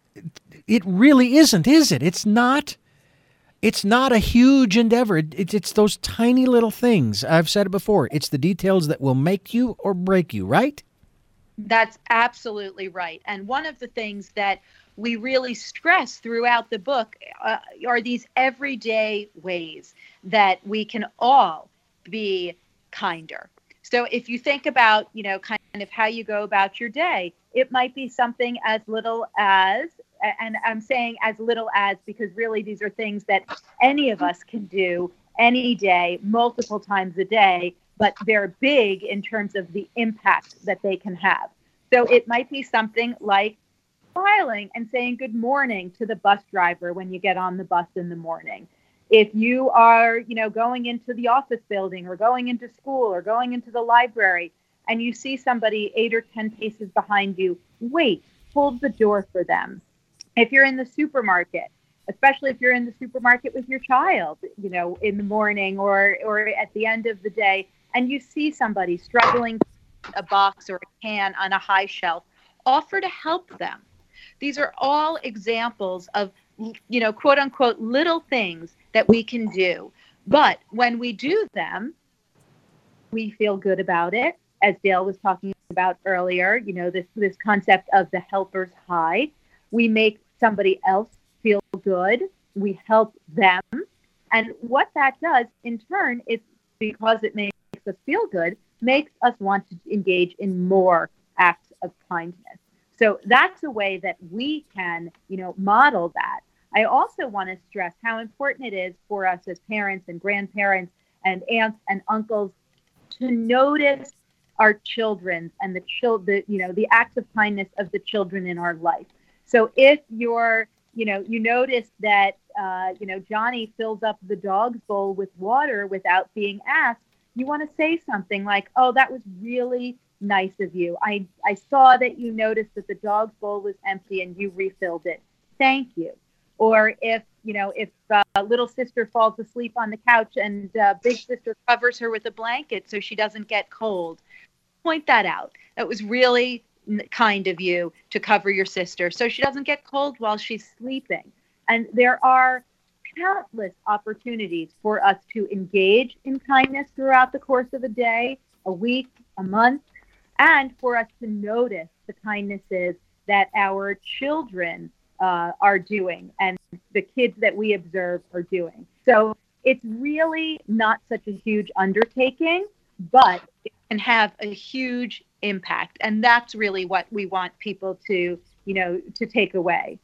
Speaker 1: it really isn't, is it? It's not. It's not a huge endeavor. It's, it's those tiny little things. I've said it before. It's the details that will make you or break you, right?
Speaker 3: That's absolutely right. And one of the things that we really stress throughout the book uh, are these everyday ways that we can all be kinder. So if you think about, you know, kind of how you go about your day, it might be something as little as, and I'm saying as little as because really these are things that any of us can do any day, multiple times a day, but they're big in terms of the impact that they can have. So it might be something like smiling and saying good morning to the bus driver when you get on the bus in the morning. If you are, you know, going into the office building or going into school or going into the library and you see somebody eight or ten paces behind you, wait, hold the door for them. If you're in the supermarket, especially if you're in the supermarket with your child, you know, in the morning or or at the end of the day, and you see somebody struggling with a box or a can on a high shelf, offer to help them. These are all examples of, you know, quote unquote, little things that we can do. But when we do them, we feel good about it. As Dale was talking about earlier, you know, this, this concept of the helper's high. We make somebody else feel good. We help them. And what that does in turn is, because it makes us feel good, makes us want to engage in more acts of kindness. So that's a way that we can, you know, model that. I also want to stress how important it is for us as parents and grandparents and aunts and uncles to notice our children and the children, you know, the acts of kindness of the children in our life. So if you're, you know, you notice that, uh, you know, Johnny fills up the dog's bowl with water without being asked, you want to say something like, oh, that was really nice of you. I, I saw that you noticed that the dog's bowl was empty and you refilled it. Thank you. Or if, you know, if uh, little sister falls asleep on the couch and uh, big sister covers her with a blanket so she doesn't get cold, point that out. That was really kind of you to cover your sister so she doesn't get cold while she's sleeping. And there are countless opportunities for us to engage in kindness throughout the course of a day, a week, a month, and for us to notice the kindnesses that our children uh, are doing and the kids that we observe are doing. So it's really not such a huge undertaking, but it can have a huge impact. And that's really what we want people to, you know, to take away.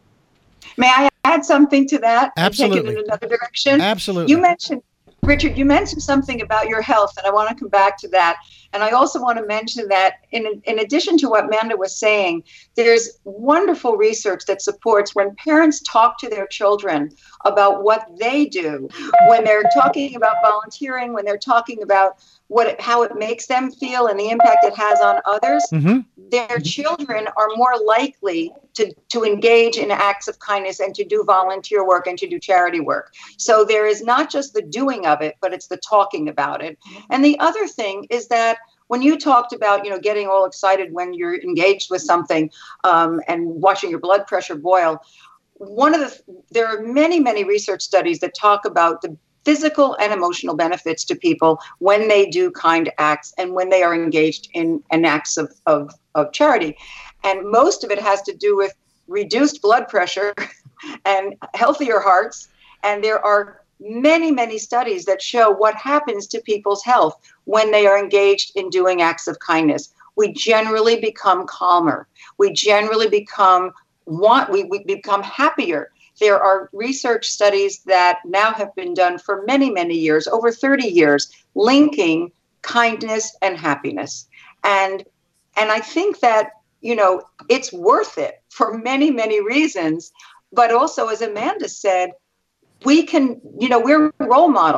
Speaker 2: May I add something to that?
Speaker 1: Absolutely.
Speaker 2: And take it in another direction?
Speaker 1: Absolutely.
Speaker 2: You mentioned, Richard, you mentioned something about your health, and I want to come back to that. And I also want to mention that in, in addition to what Amanda was saying, there's wonderful research that supports when parents talk to their children about what they do, when they're talking about volunteering, when they're talking about what it, how it makes them feel and the impact it has on others, mm-hmm. their children are more likely to, to engage in acts of kindness and to do volunteer work and to do charity work. So there is not just the doing of it, but it's the talking about it. And the other thing is that when you talked about, you know, getting all excited when you're engaged with something um, and watching your blood pressure boil, one of the, there are many, many research studies that talk about the physical and emotional benefits to people when they do kind acts and when they are engaged in, in acts of, of, of charity. And most of it has to do with reduced blood pressure and healthier hearts. And there are many, many studies that show what happens to people's health when they are engaged in doing acts of kindness. We generally become calmer. We generally become want we, we become happier. There are research studies that now have been done for many, many years, over thirty years, linking kindness and happiness. And and I think that, you know, it's worth it for many, many reasons. But also, as Amanda said, we can, you know, we're role models.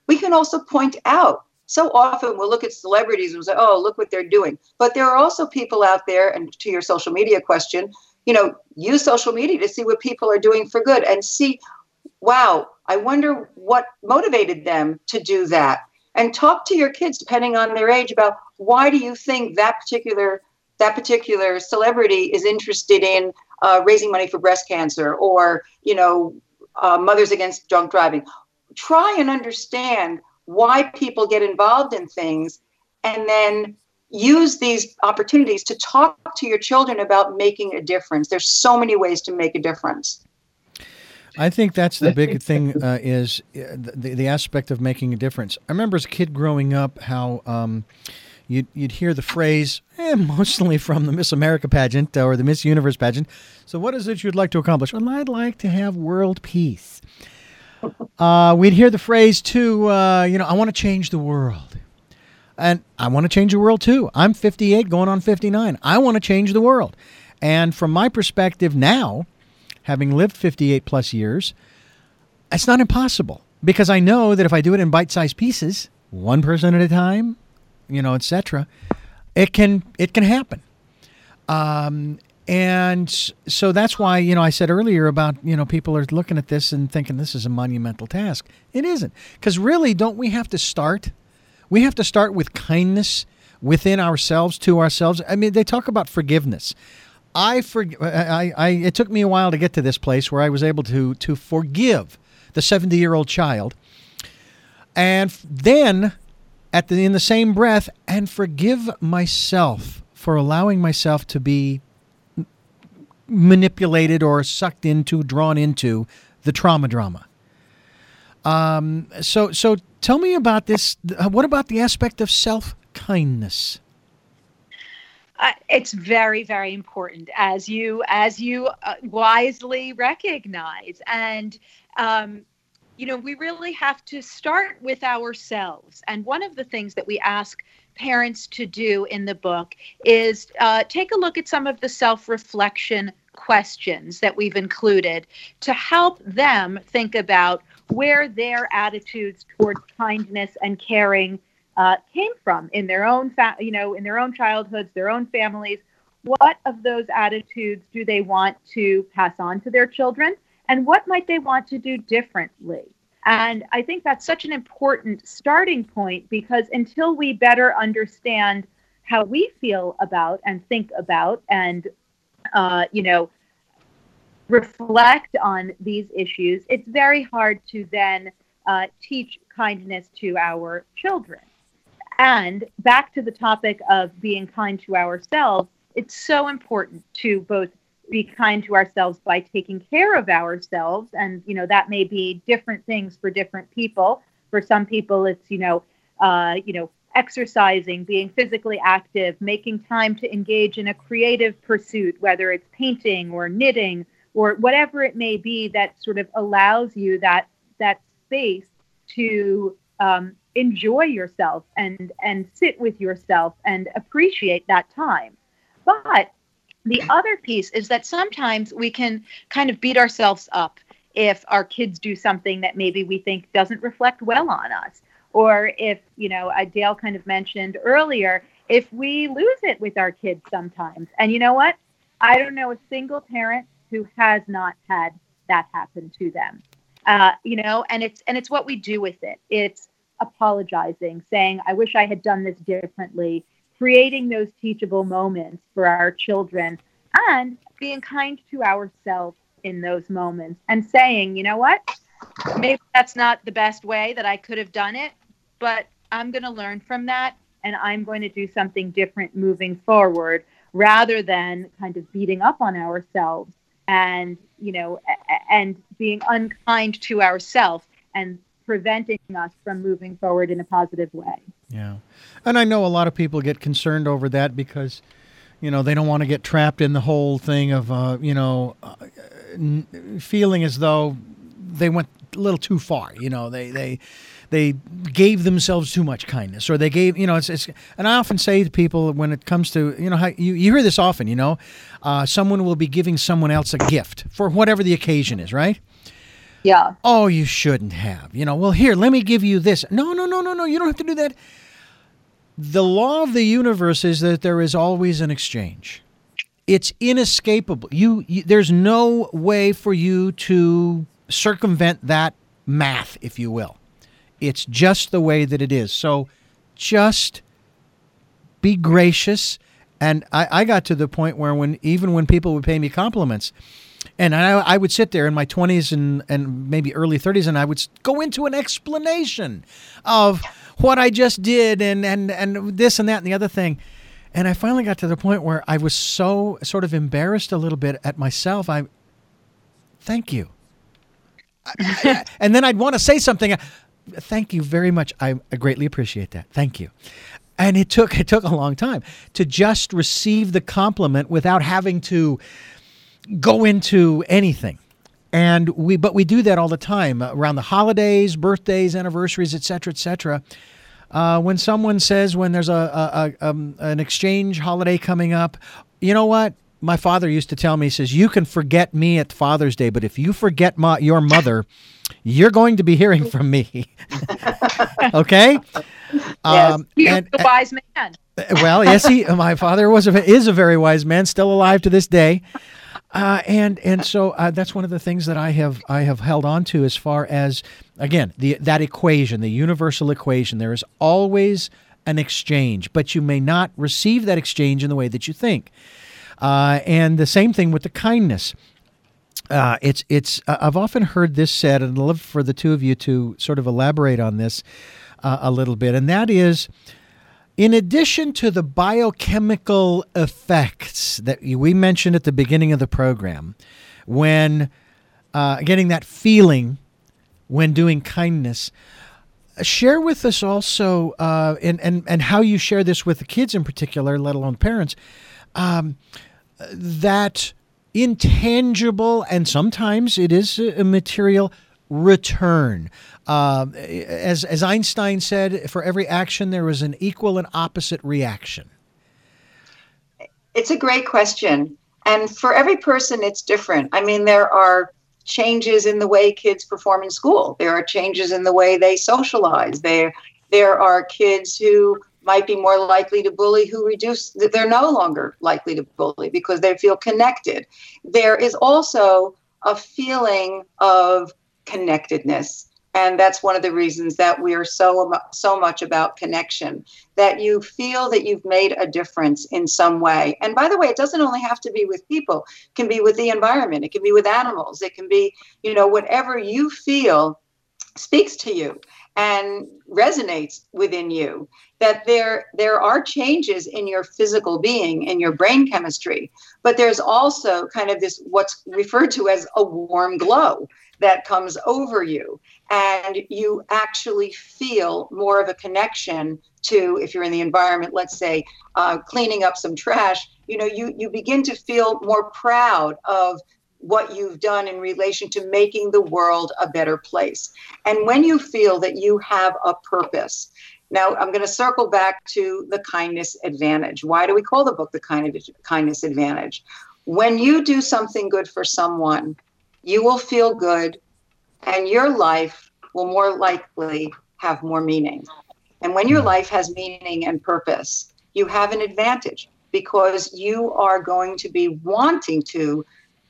Speaker 2: we can also point out. So often we'll look at celebrities and say, oh, look what they're doing. But there are also people out there, and to your social media question, you know, use social media to see what people are doing for good and see, wow, I wonder what motivated them to do that. And talk to your kids, depending on their age, about why do you think that particular that particular celebrity is interested in uh, raising money for breast cancer, or, you know, uh, Mothers Against Drunk Driving. Try and understand why people get involved in things, and then use these opportunities to talk to your children about making a difference. There's so many ways to make a difference.
Speaker 1: I think that's the big thing, uh, is the, the aspect of making a difference. I remember as a kid growing up how um, you'd, you'd hear the phrase, eh, mostly from the Miss America pageant or the Miss Universe pageant. So what is it you'd like to accomplish? Well, I'd like to have world peace. Uh, we'd hear the phrase, too, uh, you know, I want to change the world. And I want to change the world, too. I'm fifty-eight going on fifty-nine. I want to change the world. And from my perspective now, having lived fifty-eight plus years, it's not impossible, because I know that if I do it in bite-sized pieces, one person at a time, you know, et cetera, it can it can happen. Um, and so that's why, you know, I said earlier about, you know, people are looking at this and thinking this is a monumental task. It isn't, because really, don't we have to start? We have to start with kindness within ourselves, to ourselves. I mean, they talk about forgiveness. I, for, I, I, it took me a while to get to this place where I was able to to forgive the seventy-year-old child, and then, at the in the same breath, and forgive myself for allowing myself to be manipulated or sucked into, drawn into the trauma drama. Um. So, so tell me about this. What about the aspect of self-kindness?
Speaker 3: Uh, it's very, very important, as you as you uh, wisely recognize. And, um, you know, we really have to start with ourselves. And one of the things that we ask parents to do in the book is uh, take a look at some of the self-reflection questions that we've included to help them think about where their attitudes towards kindness and caring Uh, came from in their own, fa- you know, in their own childhoods, their own families. What of those attitudes do they want to pass on to their children, and what might they want to do differently? And I think that's such an important starting point, because until we better understand how we feel about and think about and, uh, you know, reflect on these issues, it's very hard to then uh, teach kindness to our children. And back to the topic of being kind to ourselves, it's so important to both be kind to ourselves by taking care of ourselves. And, you know, that may be different things for different people. For some people, it's, you know, uh, you know, exercising, being physically active, making time to engage in a creative pursuit, whether it's painting or knitting or whatever it may be that sort of allows you that that space to um, enjoy yourself and and sit with yourself and appreciate that time. But the other piece is that sometimes we can kind of beat ourselves up if our kids do something that maybe we think doesn't reflect well on us. Or if, you know, Dale kind of mentioned earlier, if we lose it with our kids sometimes. And you know what? I don't know a single parent who has not had that happen to them. Uh, you know, and it's and it's what we do with it. It's apologizing, saying, I wish I had done this differently, creating those teachable moments for our children, and being kind to ourselves in those moments and saying, you know what, maybe that's not the best way that I could have done it, but I'm going to learn from that and I'm going to do something different moving forward, rather than kind of beating up on ourselves and, you know, and being unkind to ourselves and preventing us from moving forward in a positive way.
Speaker 1: Yeah. And I know a lot of people get concerned over that because, you know, they don't want to get trapped in the whole thing of, uh, you know, uh, n- feeling as though they went a little too far. You know, they they they gave themselves too much kindness, or they gave, you know, it's, it's and I often say to people when it comes to, you know, how, you, you hear this often, you know, uh, someone will be giving someone else a gift for whatever the occasion is, right?
Speaker 3: Yeah.
Speaker 1: Oh, you shouldn't have. You know, well, here, let me give you this. No, no, no, no, no. You don't have to do that. The law of the universe is that there is always an exchange. It's inescapable. You, you there's no way for you to circumvent that math, if you will. It's just the way that it is. So just be gracious. And I, I got to the point where when even when people would pay me compliments, and I, I would sit there in my twenties and, and maybe early thirties, and I would go into an explanation of what I just did and, and, and this and that and the other thing. And I finally got to the point where I was so sort of embarrassed a little bit at myself. I, thank you. And then I'd want to say something. Thank you very much. I, I greatly appreciate that. Thank you. And it took it took a long time to just receive the compliment without having to go into anything. And we, but we do that all the time around the holidays, birthdays, anniversaries, et cetera, et cetera. Uh, when someone says, when there's a, a, a um, an exchange holiday coming up, you know what? My father used to tell me, he says, you can forget me at Father's Day, but if you forget my, your mother, you're going to be hearing from me. Okay?
Speaker 2: Yes.
Speaker 1: Um,
Speaker 3: You're
Speaker 1: and,
Speaker 3: a wise man.
Speaker 1: well, yes, he, my father was a, is a very wise man, still alive to this day. Uh, and and so uh, that's one of the things that I have I have held on to as far as, again, the that equation, the universal equation. There is always an exchange, but you may not receive that exchange in the way that you think. Uh, and the same thing with the kindness. Uh, it's it's. Uh, I've often heard this said, and I'd love for the two of you to sort of elaborate on this uh, a little bit, and that is, in addition to the biochemical effects that we mentioned at the beginning of the program, when uh, getting that feeling when doing kindness, share with us also, uh, and, and, and how you share this with the kids in particular, let alone parents, um, that intangible, and sometimes it is a material return. Uh, as as Einstein said, for every action there is an equal and opposite reaction.
Speaker 2: It's a great question. And for every person, it's different. I mean, there are changes in the way kids perform in school. There are changes in the way they socialize. There, there are kids who might be more likely to bully who reduce, they're no longer likely to bully because they feel connected. There is also a feeling of connectedness. And that's one of the reasons that we are so so much about connection, that you feel that you've made a difference in some way. And by the way, it doesn't only have to be with people. It can be with the environment. It can be with animals. It can be, you know, whatever you feel speaks to you and resonates within you, that there there are changes in your physical being, in your brain chemistry. But there's also kind of this, what's referred to as a warm glow that comes over you. And you actually feel more of a connection to, if you're in the environment, let's say, uh, cleaning up some trash, you know, you, you begin to feel more proud of what you've done in relation to making the world a better place. And when you feel that you have a purpose, now I'm going to circle back to the kindness advantage. Why do we call the book the kindness advantage? When you do something good for someone, you will feel good, and your life will more likely have more meaning. And when your life has meaning and purpose, you have an advantage because you are going to be wanting to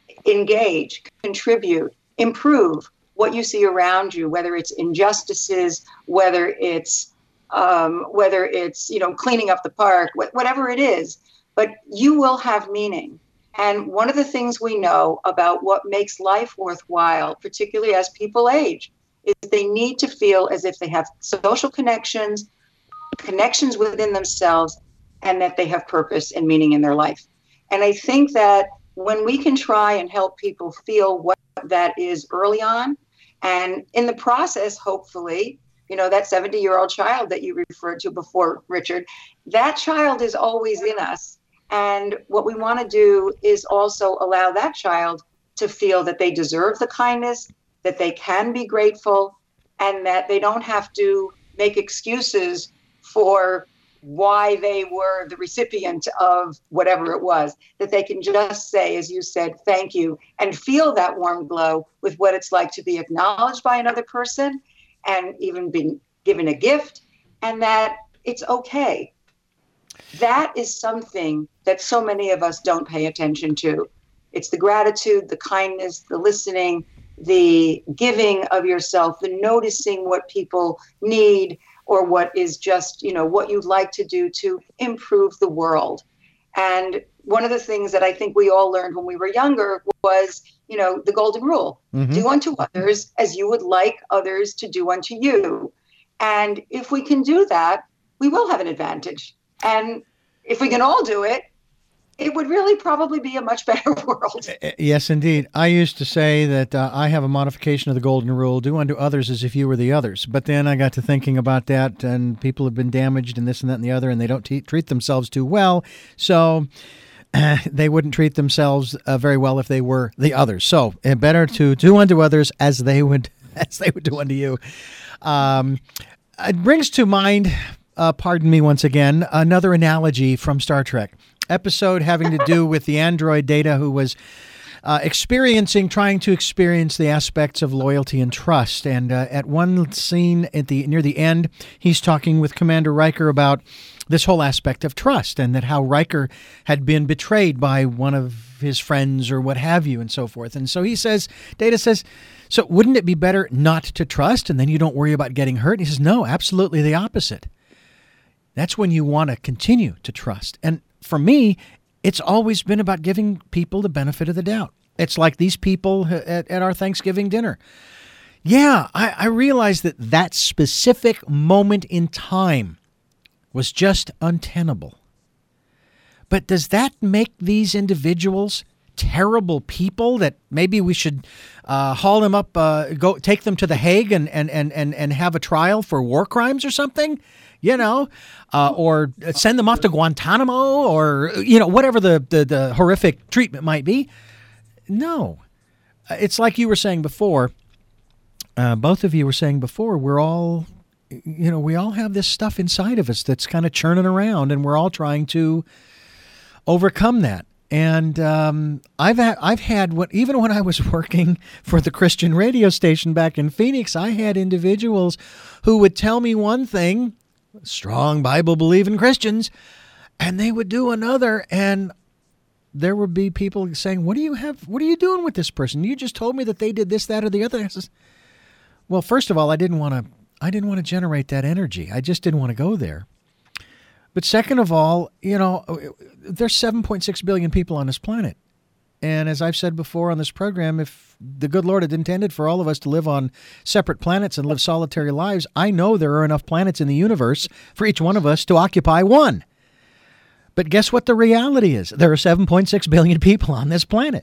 Speaker 2: engage, contribute, improve what you see around you, whether it's injustices, whether it's um, whether it's, you know, cleaning up the park, wh- whatever it is, but you will have meaning. And one of the things we know about what makes life worthwhile, particularly as people age, is they need to feel as if they have social connections, connections within themselves, and that they have purpose and meaning in their life. And I think that when we can try and help people feel what that is early on, and in the process, hopefully, you know, that seventy-year-old child that you referred to before, Richard, that child is always in us. And what we want to do is also allow that child to feel that they deserve the kindness, that they can be grateful, and that they don't have to make excuses for why they were the recipient of whatever it was, that they can just say, as you said, thank you, and feel that warm glow with what it's like to be acknowledged by another person and even being given a gift, and that it's okay. That is something that so many of us don't pay attention to. It's the gratitude, the kindness, the listening, the giving of yourself, the noticing what people need or what is just, you know, what you'd like to do to improve the world. And one of the things that I think we all learned when we were younger was, you know, the golden rule. Mm-hmm. Do unto others as you would like others to do unto you. And if we can do that, we will have an advantage. And if we can all do it, it would really probably be a much better world.
Speaker 1: Yes, indeed. I used to say that uh, I have a modification of the golden rule, do unto others as if you were the others. But then I got to thinking about that, and people have been damaged and this and that and the other, and they don't t- treat themselves too well. So uh, they wouldn't treat themselves uh, very well if they were the others. So uh, better to do unto others as they would as they would do unto you. Um, it brings to mind, uh, pardon me once again, another analogy from Star Trek. Episode having to do with the android Data, who was uh, experiencing, trying to experience the aspects of loyalty and trust. And uh, at one scene at the near the end, he's talking with Commander Riker about this whole aspect of trust, and that how Riker had been betrayed by one of his friends or what have you, and so forth. And so he says, Data says, so wouldn't it be better not to trust, and then you don't worry about getting hurt? And he says, no, absolutely the opposite. That's when you want to continue to trust. And for me, it's always been about giving people the benefit of the doubt. It's like these people at, at our Thanksgiving dinner. Yeah, I, I realize that that specific moment in time was just untenable. But does that make these individuals terrible people that maybe we should uh, haul them up, uh, go take them to The Hague and, and, and, and, and have a trial for war crimes or something? You know, uh, or send them off to Guantanamo, or, you know, whatever the, the, the horrific treatment might be. No. It's like you were saying before, uh, both of you were saying before, we're all, you know, we all have this stuff inside of us that's kind of churning around, and we're all trying to overcome that. And um, I've had, I've had what, even when I was working for the Christian radio station back in Phoenix, I had individuals who would tell me one thing, strong Bible-believing Christians, and they would do another, and there would be people saying, what do you have, what are you doing with this person? You just told me that they did this, that, or the other. I says, well, first of all, I didn't want to, I didn't want to generate that energy. I just didn't want to go there. But second of all, you know, there's seven point six billion people on this planet. And as I've said before on this program, if the good Lord had intended for all of us to live on separate planets and live solitary lives, I know there are enough planets in the universe for each one of us to occupy one. But guess what the reality is? There are seven point six billion people on this planet.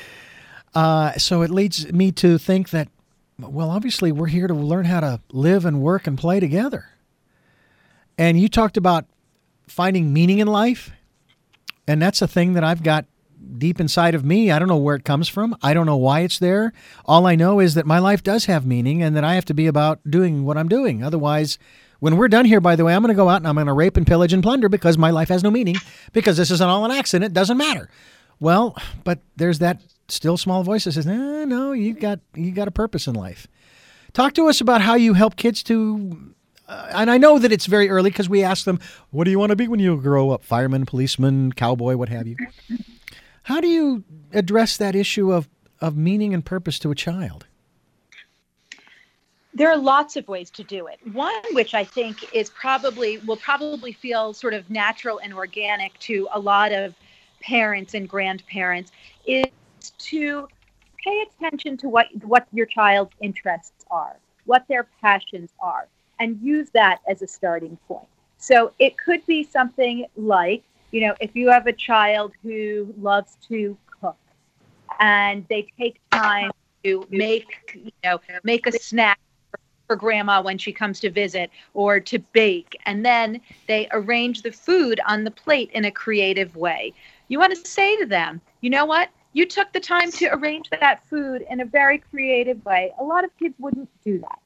Speaker 1: Uh, so it leads me to think that, well, obviously we're here to learn how to live and work and play together. And you talked about finding meaning in life, and that's a thing that I've got deep inside of me. I don't know where it comes from. I don't know why it's there. All I know is that my life does have meaning, and that I have to be about doing what I'm doing. Otherwise, when we're done here, by the way, I'm going to go out and I'm going to rape and pillage and plunder because my life has no meaning, because this isn't all an accident. It doesn't matter. Well, but there's that still small voice that says, no, no, you got, you got a purpose in life. Talk to us about how you help kids to, uh, and I know that it's very early because we ask them, what do you want to be when you grow up? Fireman, policeman, cowboy, what have you? How do you address that issue of, of meaning and purpose to a child?
Speaker 3: There are lots of ways to do it. One, which I think is probably, will probably feel sort of natural and organic to a lot of parents and grandparents, is to pay attention to what, what your child's interests are, what their passions are, and use that as a starting point. So it could be something like, you know, if you have a child who loves to cook and they take time to make, you know, make a snack for grandma when she comes to visit, or to bake, and then they arrange the food on the plate in a creative way. You want to say to them, you know what? You took the time to arrange that food in a very creative way. A lot of kids wouldn't do that.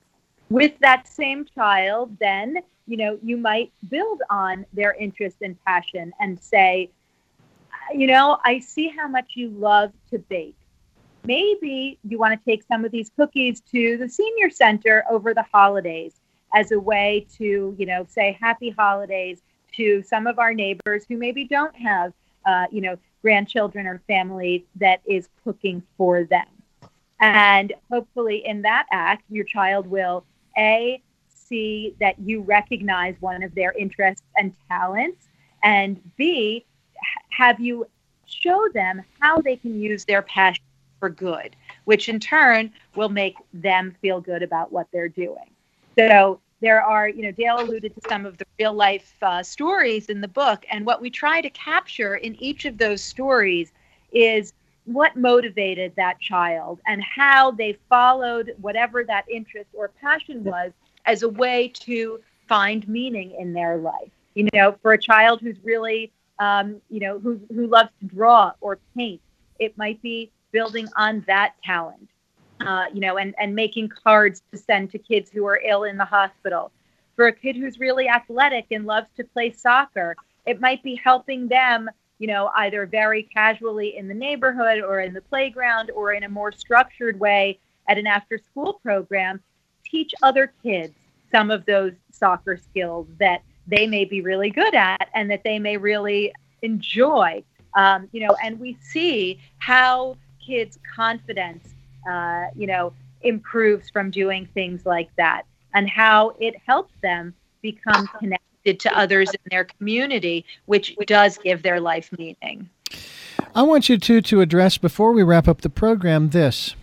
Speaker 3: with that same child, then, you know, you might build on their interest and passion and say, you know, I see how much you love to bake. Maybe you want to take some of these cookies to the senior center over the holidays as a way to, you know, say happy holidays to some of our neighbors who maybe don't have, uh, you know, grandchildren or family that is cooking for them. And hopefully in that act, your child will, A, see that you recognize one of their interests and talents, and B, have you show them how they can use their passion for good, which in turn will make them feel good about what they're doing. So there are, you know, Dale alluded to some of the real life uh, stories in the book. And what we try to capture in each of those stories is what motivated that child and how they followed whatever that interest or passion was as a way to find meaning in their life. You know, for a child who's really, um, you know, who, who loves to draw or paint, it might be building on that talent. Uh, you know, and, and making cards to send to kids who are ill in the hospital. For a kid who's really athletic and loves to play soccer, it might be helping them, you know, either very casually in the neighborhood or in the playground or in a more structured way at an after-school program, teach other kids some of those soccer skills that they may be really good at and that they may really enjoy. Um, you know, and we see how kids' confidence Uh, you know, improves from doing things like that, and how it helps them become connected to others in their community, which does give their life meaning.
Speaker 1: I want you two to address, before we wrap up the program, this.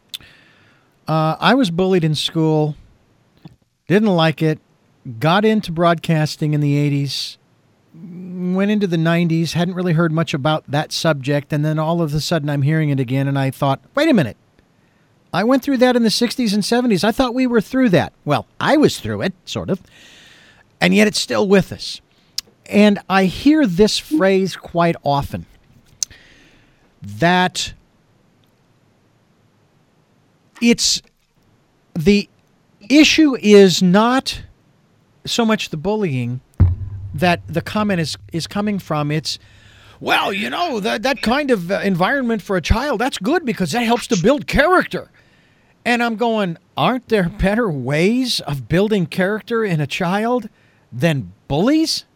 Speaker 1: Uh, I was bullied in school, didn't like it, got into broadcasting in the eighties, went into the nineties, hadn't really heard much about that subject, and then all of a sudden I'm hearing it again, and I thought, wait a minute. I went through that in the sixties and seventies. I thought we were through that. Well, I was through it, sort of, and yet it's still with us. And I hear this phrase quite often, that it's the issue is not so much the bullying that the comment is, is coming from. It's, well, you know, that, that kind of uh, environment for a child, that's good because that helps to build character. And I'm going, aren't there better ways of building character in a child than bullies?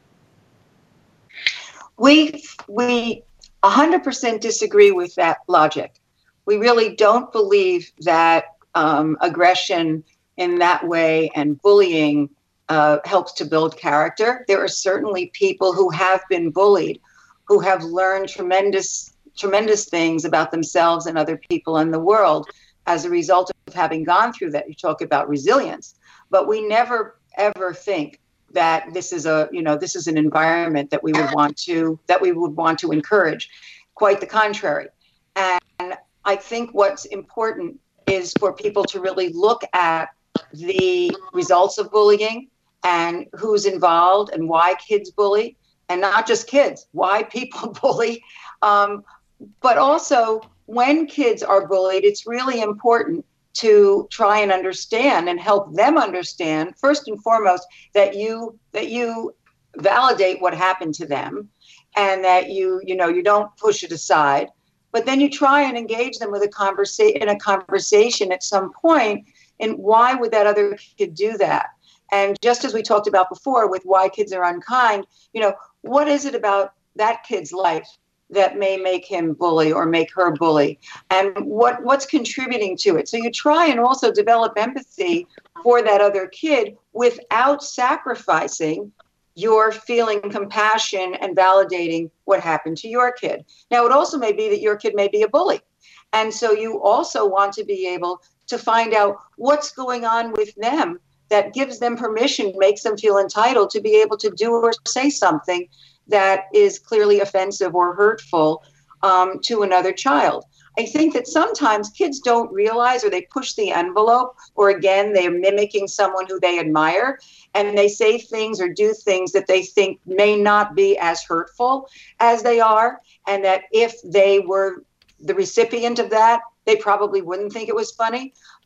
Speaker 2: We we one hundred percent disagree with that logic. We really don't believe that um, aggression in that way and bullying uh, helps to build character. There are certainly people who have been bullied, who have learned tremendous, tremendous things about themselves and other people in the world as a result of having gone through that. You talk about resilience, but we never ever think that this is a, you know, this is an environment that we would want to, that we would want to encourage. Quite the contrary. And I think what's important is for people to really look at the results of bullying and who's involved and why kids bully, and not just kids, why people bully, um, but also when kids are bullied, it's really important to try and understand and help them understand, first and foremost, that you that you validate what happened to them, and that you you know you don't push it aside, but then you try and engage them with a conversation in a conversation at some point. And why would that other kid do that? And just as we talked about before with why kids are unkind, you know, what is it about that kid's life that may make him bully or make her bully, and what what's contributing to it? So you try and also develop empathy for that other kid without sacrificing your feeling compassion and validating what happened to your kid. Now, it also may be that your kid may be a bully. And so you also want to be able to find out what's going on with them that gives them permission, makes them feel entitled to be able to do or say something that is clearly offensive or hurtful um, to another child. I think that sometimes kids don't realize, or they push the envelope, or again, they're mimicking someone who they admire, and they say things or do things that they think may not be as hurtful as they are, and that if they were the recipient of that, they probably wouldn't think it was funny.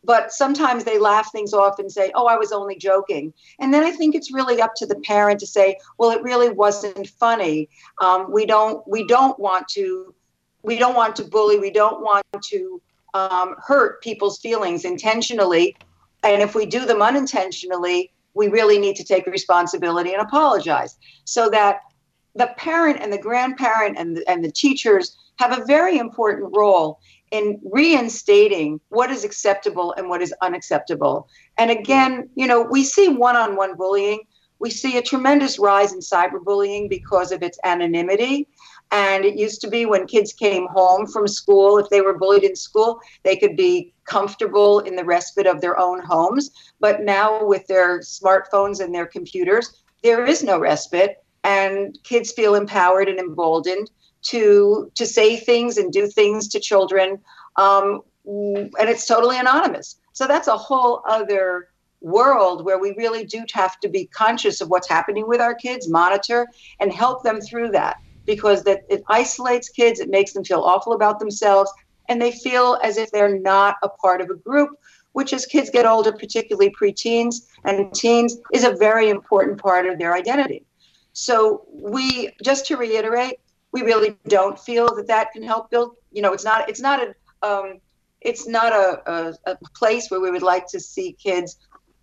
Speaker 2: but sometimes they laugh things off and say, oh, I was only joking. And then I think it's really up to the parent to say, well, it really wasn't funny. Um, we don't we don't want to we don't want to bully. We don't want to um, hurt people's feelings intentionally. And if we do them unintentionally, we really need to take responsibility and apologize, so that the parent and the grandparent and the, and the teachers have a very important role in reinstating what is acceptable and what is unacceptable. And again, you know, we see one-on-one bullying. We see a tremendous rise in cyberbullying because of its anonymity. And it used to be when kids came home from school, if they were bullied in school, they could be comfortable in the respite of their own homes. But now with their smartphones and their computers, there is no respite. And kids feel empowered and emboldened to to say things and do things to children, um, and it's totally anonymous. So that's a whole other world where we really do have to be conscious of what's happening with our kids, monitor, and help them through that, because that it isolates kids, it makes them feel awful about themselves, and they feel as if they're not a part of a group, which as kids get older, particularly preteens and teens, is a very important part of their identity. So we, just to reiterate, we really don't feel that that can help build, you know, it's not, it's not a, um, it's not a, a, a place where we would like to see kids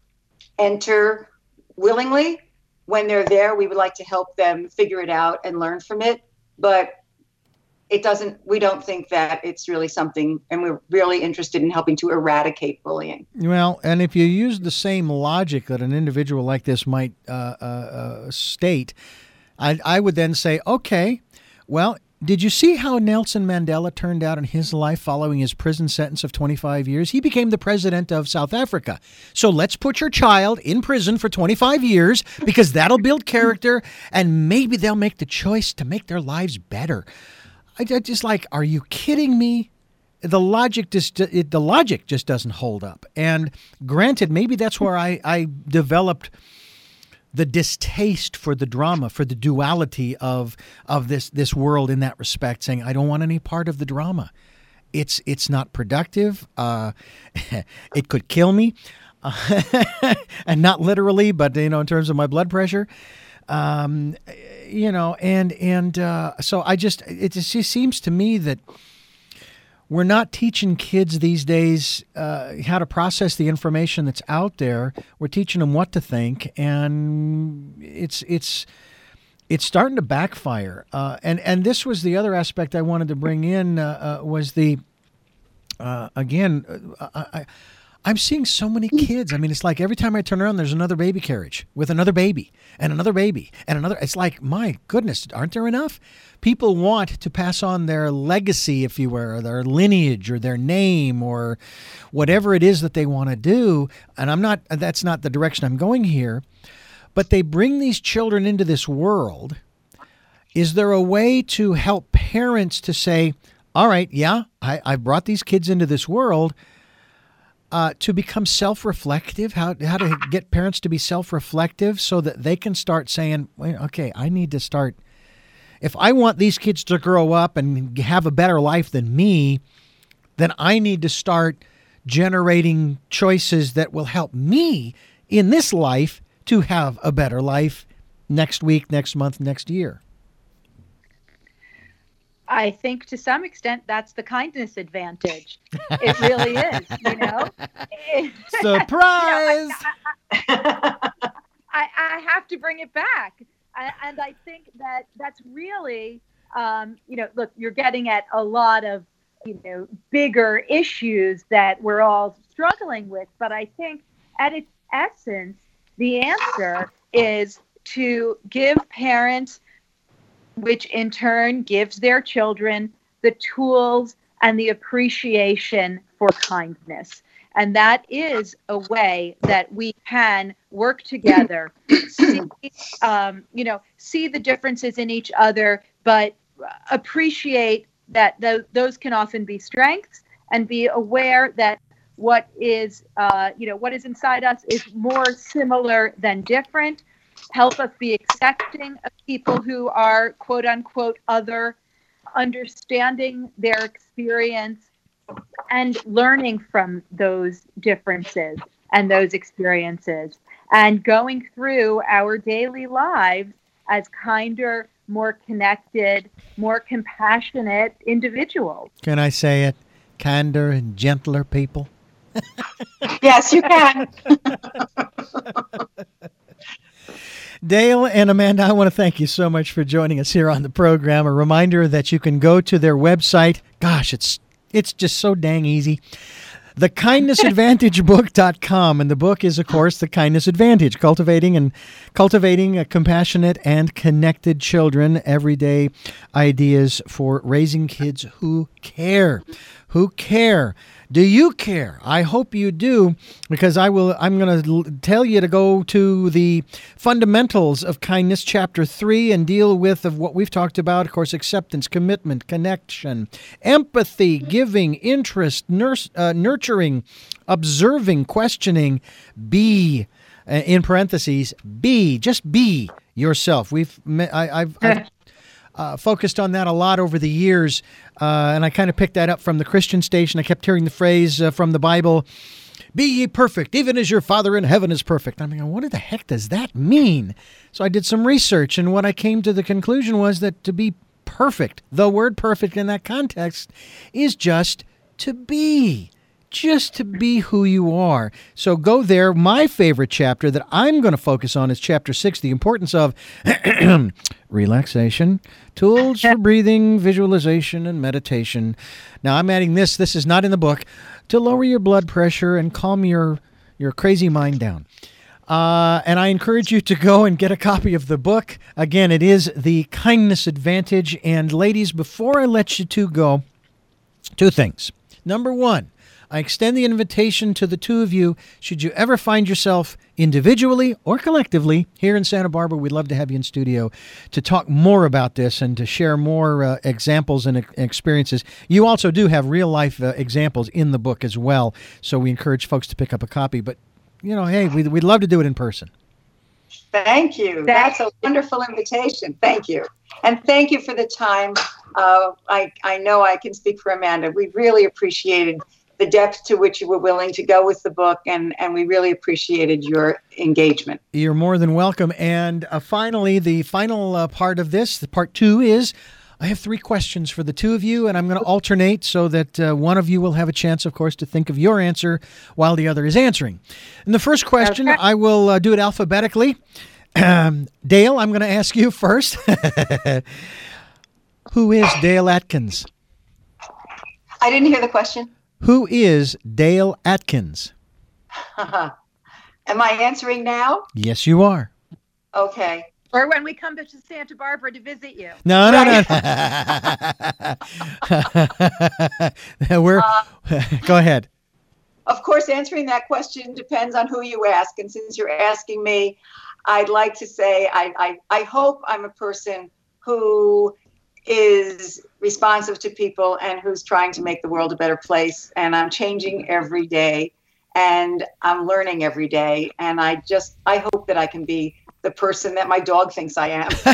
Speaker 2: enter willingly. When they're there, we would like to help them figure it out and learn from it. But it doesn't, we don't think that it's really something, and we're really interested in helping to eradicate bullying.
Speaker 1: Well, and if you use the same logic that an individual like this might uh, uh, uh, state, I, I would then say, okay, well, did you see how Nelson Mandela turned out in his life following his prison sentence of twenty-five years? He became the president of South Africa. So let's put your child in prison for twenty-five years, because that'll build character, and maybe they'll make the choice to make their lives better. I, I just like, are you kidding me? The logic just it, the logic just doesn't hold up. And granted, maybe that's where I, I developed the distaste for the drama, for the duality of of this this world in that respect, saying I don't want any part of the drama. It's it's not productive. Uh, it could kill me, uh, and not literally, but you know, in terms of my blood pressure. Um, you know, and and uh, so I just it just seems to me that we're not teaching kids these days uh, how to process the information that's out there. We're teaching them what to think, and it's it's it's starting to backfire. Uh, and and this was the other aspect I wanted to bring in uh, uh, was the uh, again uh, I, I'm seeing so many kids. I mean, it's like every time I turn around, there's another baby carriage with another baby and another baby and another. It's like, my goodness, aren't there enough? People want to pass on their legacy, if you will, or their lineage or their name or whatever it is that they want to do. And I'm not, that's not the direction I'm going here. But they bring these children into this world. Is there a way to help parents to say, all right, yeah, I, I brought these kids into this world. Uh, to become self-reflective, how how to get parents to be self-reflective so that they can start saying, Wait, okay, I need to start, if I want these kids to grow up and have a better life than me, then I need to start generating choices that will help me in this life to have a better life next week, next month, next year.
Speaker 3: I think to some extent that's the kindness advantage. It really is, you know.
Speaker 1: Surprise!
Speaker 3: You know, I, I, I, I have to bring it back, I, and I think that that's really, um, you know, look, you're getting at a lot of, you know, bigger issues that we're all struggling with. But I think at its essence, the answer is to give parents, which in turn gives their children the tools and the appreciation for kindness. And that is a way that we can work together, see, um, you know, see the differences in each other, but appreciate that th- those can often be strengths, and be aware that what is, uh, you know, what is inside us is more similar than different. Help us be accepting of people who are, quote unquote, other, understanding their experience, and learning from those differences and those experiences and going through our daily lives as kinder, more connected, more compassionate individuals.
Speaker 1: Can I say it? Kinder and gentler people.
Speaker 2: Yes, you can.
Speaker 1: Dale and Amanda, I want to thank you so much for joining us here on the program. A reminder that you can go to their website. Gosh, it's it's just so dang easy. the kindness advantage book dot com, and the book is, of course, The Kindness Advantage, cultivating and cultivating a compassionate and connected children, everyday ideas for raising kids who care. Who care? Do you care? I hope you do, because I will. I'm going to tell you to go to the fundamentals of kindness, chapter three, and deal with of what we've talked about. Of course, acceptance, commitment, connection, empathy, giving, interest, nurse, uh, nurturing, observing, questioning. Be, uh, in parentheses, be just be yourself. We've. I, I've. I've Uh, focused on that a lot over the years, uh, and I kind of picked that up from the Christian station. I kept hearing the phrase uh, from the Bible, "Be ye perfect, even as your Father in heaven is perfect." I'm thinking, what the heck does that mean? So I did some research, and what I came to the conclusion was that to be perfect, the word perfect in that context, is just to be. Just to be who you are. So go there. My favorite chapter that I'm going to focus on is chapter six, the importance of relaxation, tools for breathing, visualization, and meditation. Now, I'm adding this. This is not in the book. To lower your blood pressure and calm your, your crazy mind down. Uh, and I encourage you to go and get a copy of the book. Again, it is The Kindness Advantage. And ladies, before I let you two go, two things. Number one, I extend the invitation to the two of you. Should you ever find yourself individually or collectively here in Santa Barbara, we'd love to have you in studio to talk more about this and to share more uh, examples and uh, experiences. You also do have real-life uh, examples in the book as well, so we encourage folks to pick up a copy. But, you know, hey, we'd, we'd love to do it in person.
Speaker 2: Thank you. That's a wonderful invitation. Thank you. And thank you for the time. Uh, I, I know I can speak for Amanda. We really appreciated the depth to which you were willing to go with the book, and, and we really appreciated your engagement.
Speaker 1: You're more than welcome. And uh, finally, the final uh, part of this, the part two, is I have three questions for the two of you, and I'm going to alternate so that uh, one of you will have a chance, of course, to think of your answer while the other is answering. And the first question, okay. I will uh, do it alphabetically. Um, Dale, I'm going to ask you first. Who is Dale Atkins?
Speaker 2: I didn't hear the question.
Speaker 1: Who is Dale Atkins?
Speaker 2: Am I answering now?
Speaker 1: Yes, you are.
Speaker 2: Okay.
Speaker 3: Or when we come to Santa Barbara to visit you.
Speaker 1: No, no, no. We're, uh, go ahead.
Speaker 2: Of course, answering that question depends on who you ask. And since you're asking me, I'd like to say I, I, I hope I'm a person who is responsive to people and who's trying to make the world a better place. And I'm changing every day, and I'm learning every day. And I just, I hope that I can be the person that my dog thinks I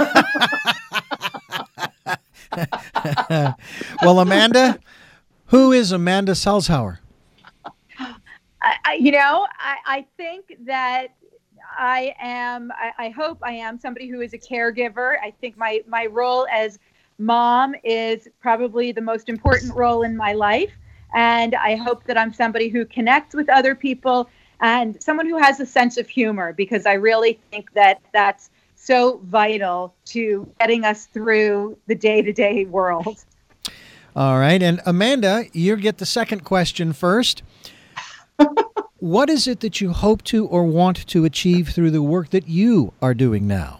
Speaker 2: am.
Speaker 1: Well, Amanda, who is Amanda Salzhauer?
Speaker 3: I, I, you know, I, I think that I am, I, I hope I am somebody who is a caregiver. I think my, my role as mom is probably the most important role in my life. And I hope that I'm somebody who connects with other people and someone who has a sense of humor, because I really think that that's so vital to getting us through the day-to-day world.
Speaker 1: All right. And Amanda, you get the second question first. What is it that you hope to or want to achieve through the work that you are doing now?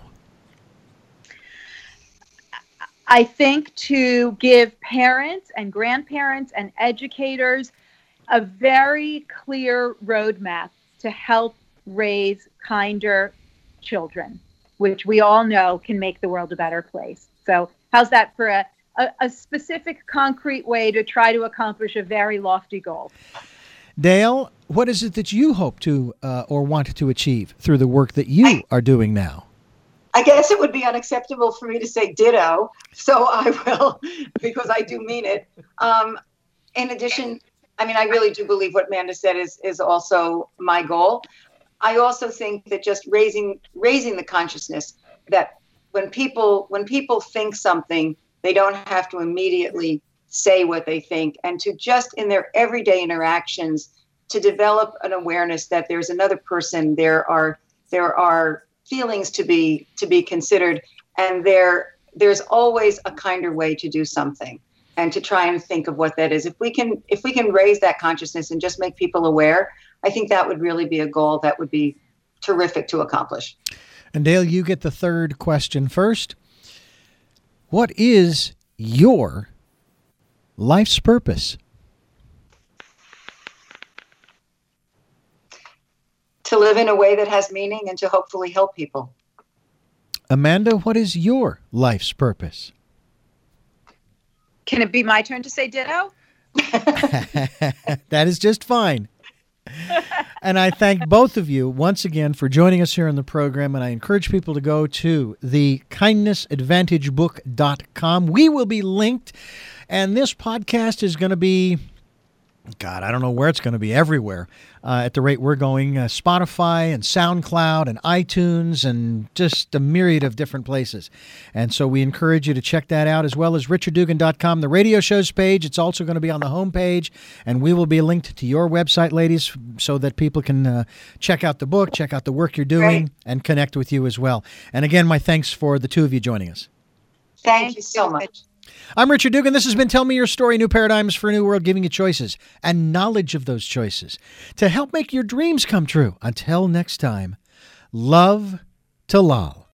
Speaker 3: I think to give parents and grandparents and educators a very clear roadmap to help raise kinder children, which we all know can make the world a better place. So how's that for a, a, a specific, concrete way to try to accomplish a very lofty goal?
Speaker 1: Dale, what is it that you hope to uh, or want to achieve through the work that you are doing now?
Speaker 2: I guess it would be unacceptable for me to say ditto, so I will, because I do mean it. Um, in addition, I mean, I really do believe what Amanda said is is also my goal. I also think that just raising raising the consciousness that when people when people think something, they don't have to immediately say what they think, and to just in their everyday interactions to develop an awareness that there's another person, there are there are feelings to be to be considered, and there there's always a kinder way to do something, and to try and think of what that is. If we can if we can raise that consciousness and just make people aware, I think that would really be a goal that would be terrific to accomplish.
Speaker 1: And Dale, you get the third question first. What is your life's purpose?
Speaker 2: To live in a way that has meaning and to hopefully help people.
Speaker 1: Amanda, what is your life's purpose?
Speaker 3: Can it be my turn to say ditto?
Speaker 1: That is just fine. And I thank both of you once again for joining us here on the program, and I encourage people to go to the kindness advantage book dot com. We will be linked, and this podcast is going to be, God, I don't know where it's going to be, everywhere uh, at the rate we're going, uh, Spotify and SoundCloud and iTunes and just a myriad of different places. And so we encourage you to check that out, as well as richard dugan dot com, the radio shows page. It's also going to be on the homepage, and we will be linked to your website, ladies, so that people can uh, check out the book, check out the work you're doing,
Speaker 2: Great.
Speaker 1: and connect with you as well. And again, my thanks for the two of you joining us.
Speaker 2: Thank you so much.
Speaker 1: I'm Richard Dugan. This has been Tell Me Your Story, New Paradigms for a New World, giving you choices and knowledge of those choices to help make your dreams come true. Until next time, love to Lal.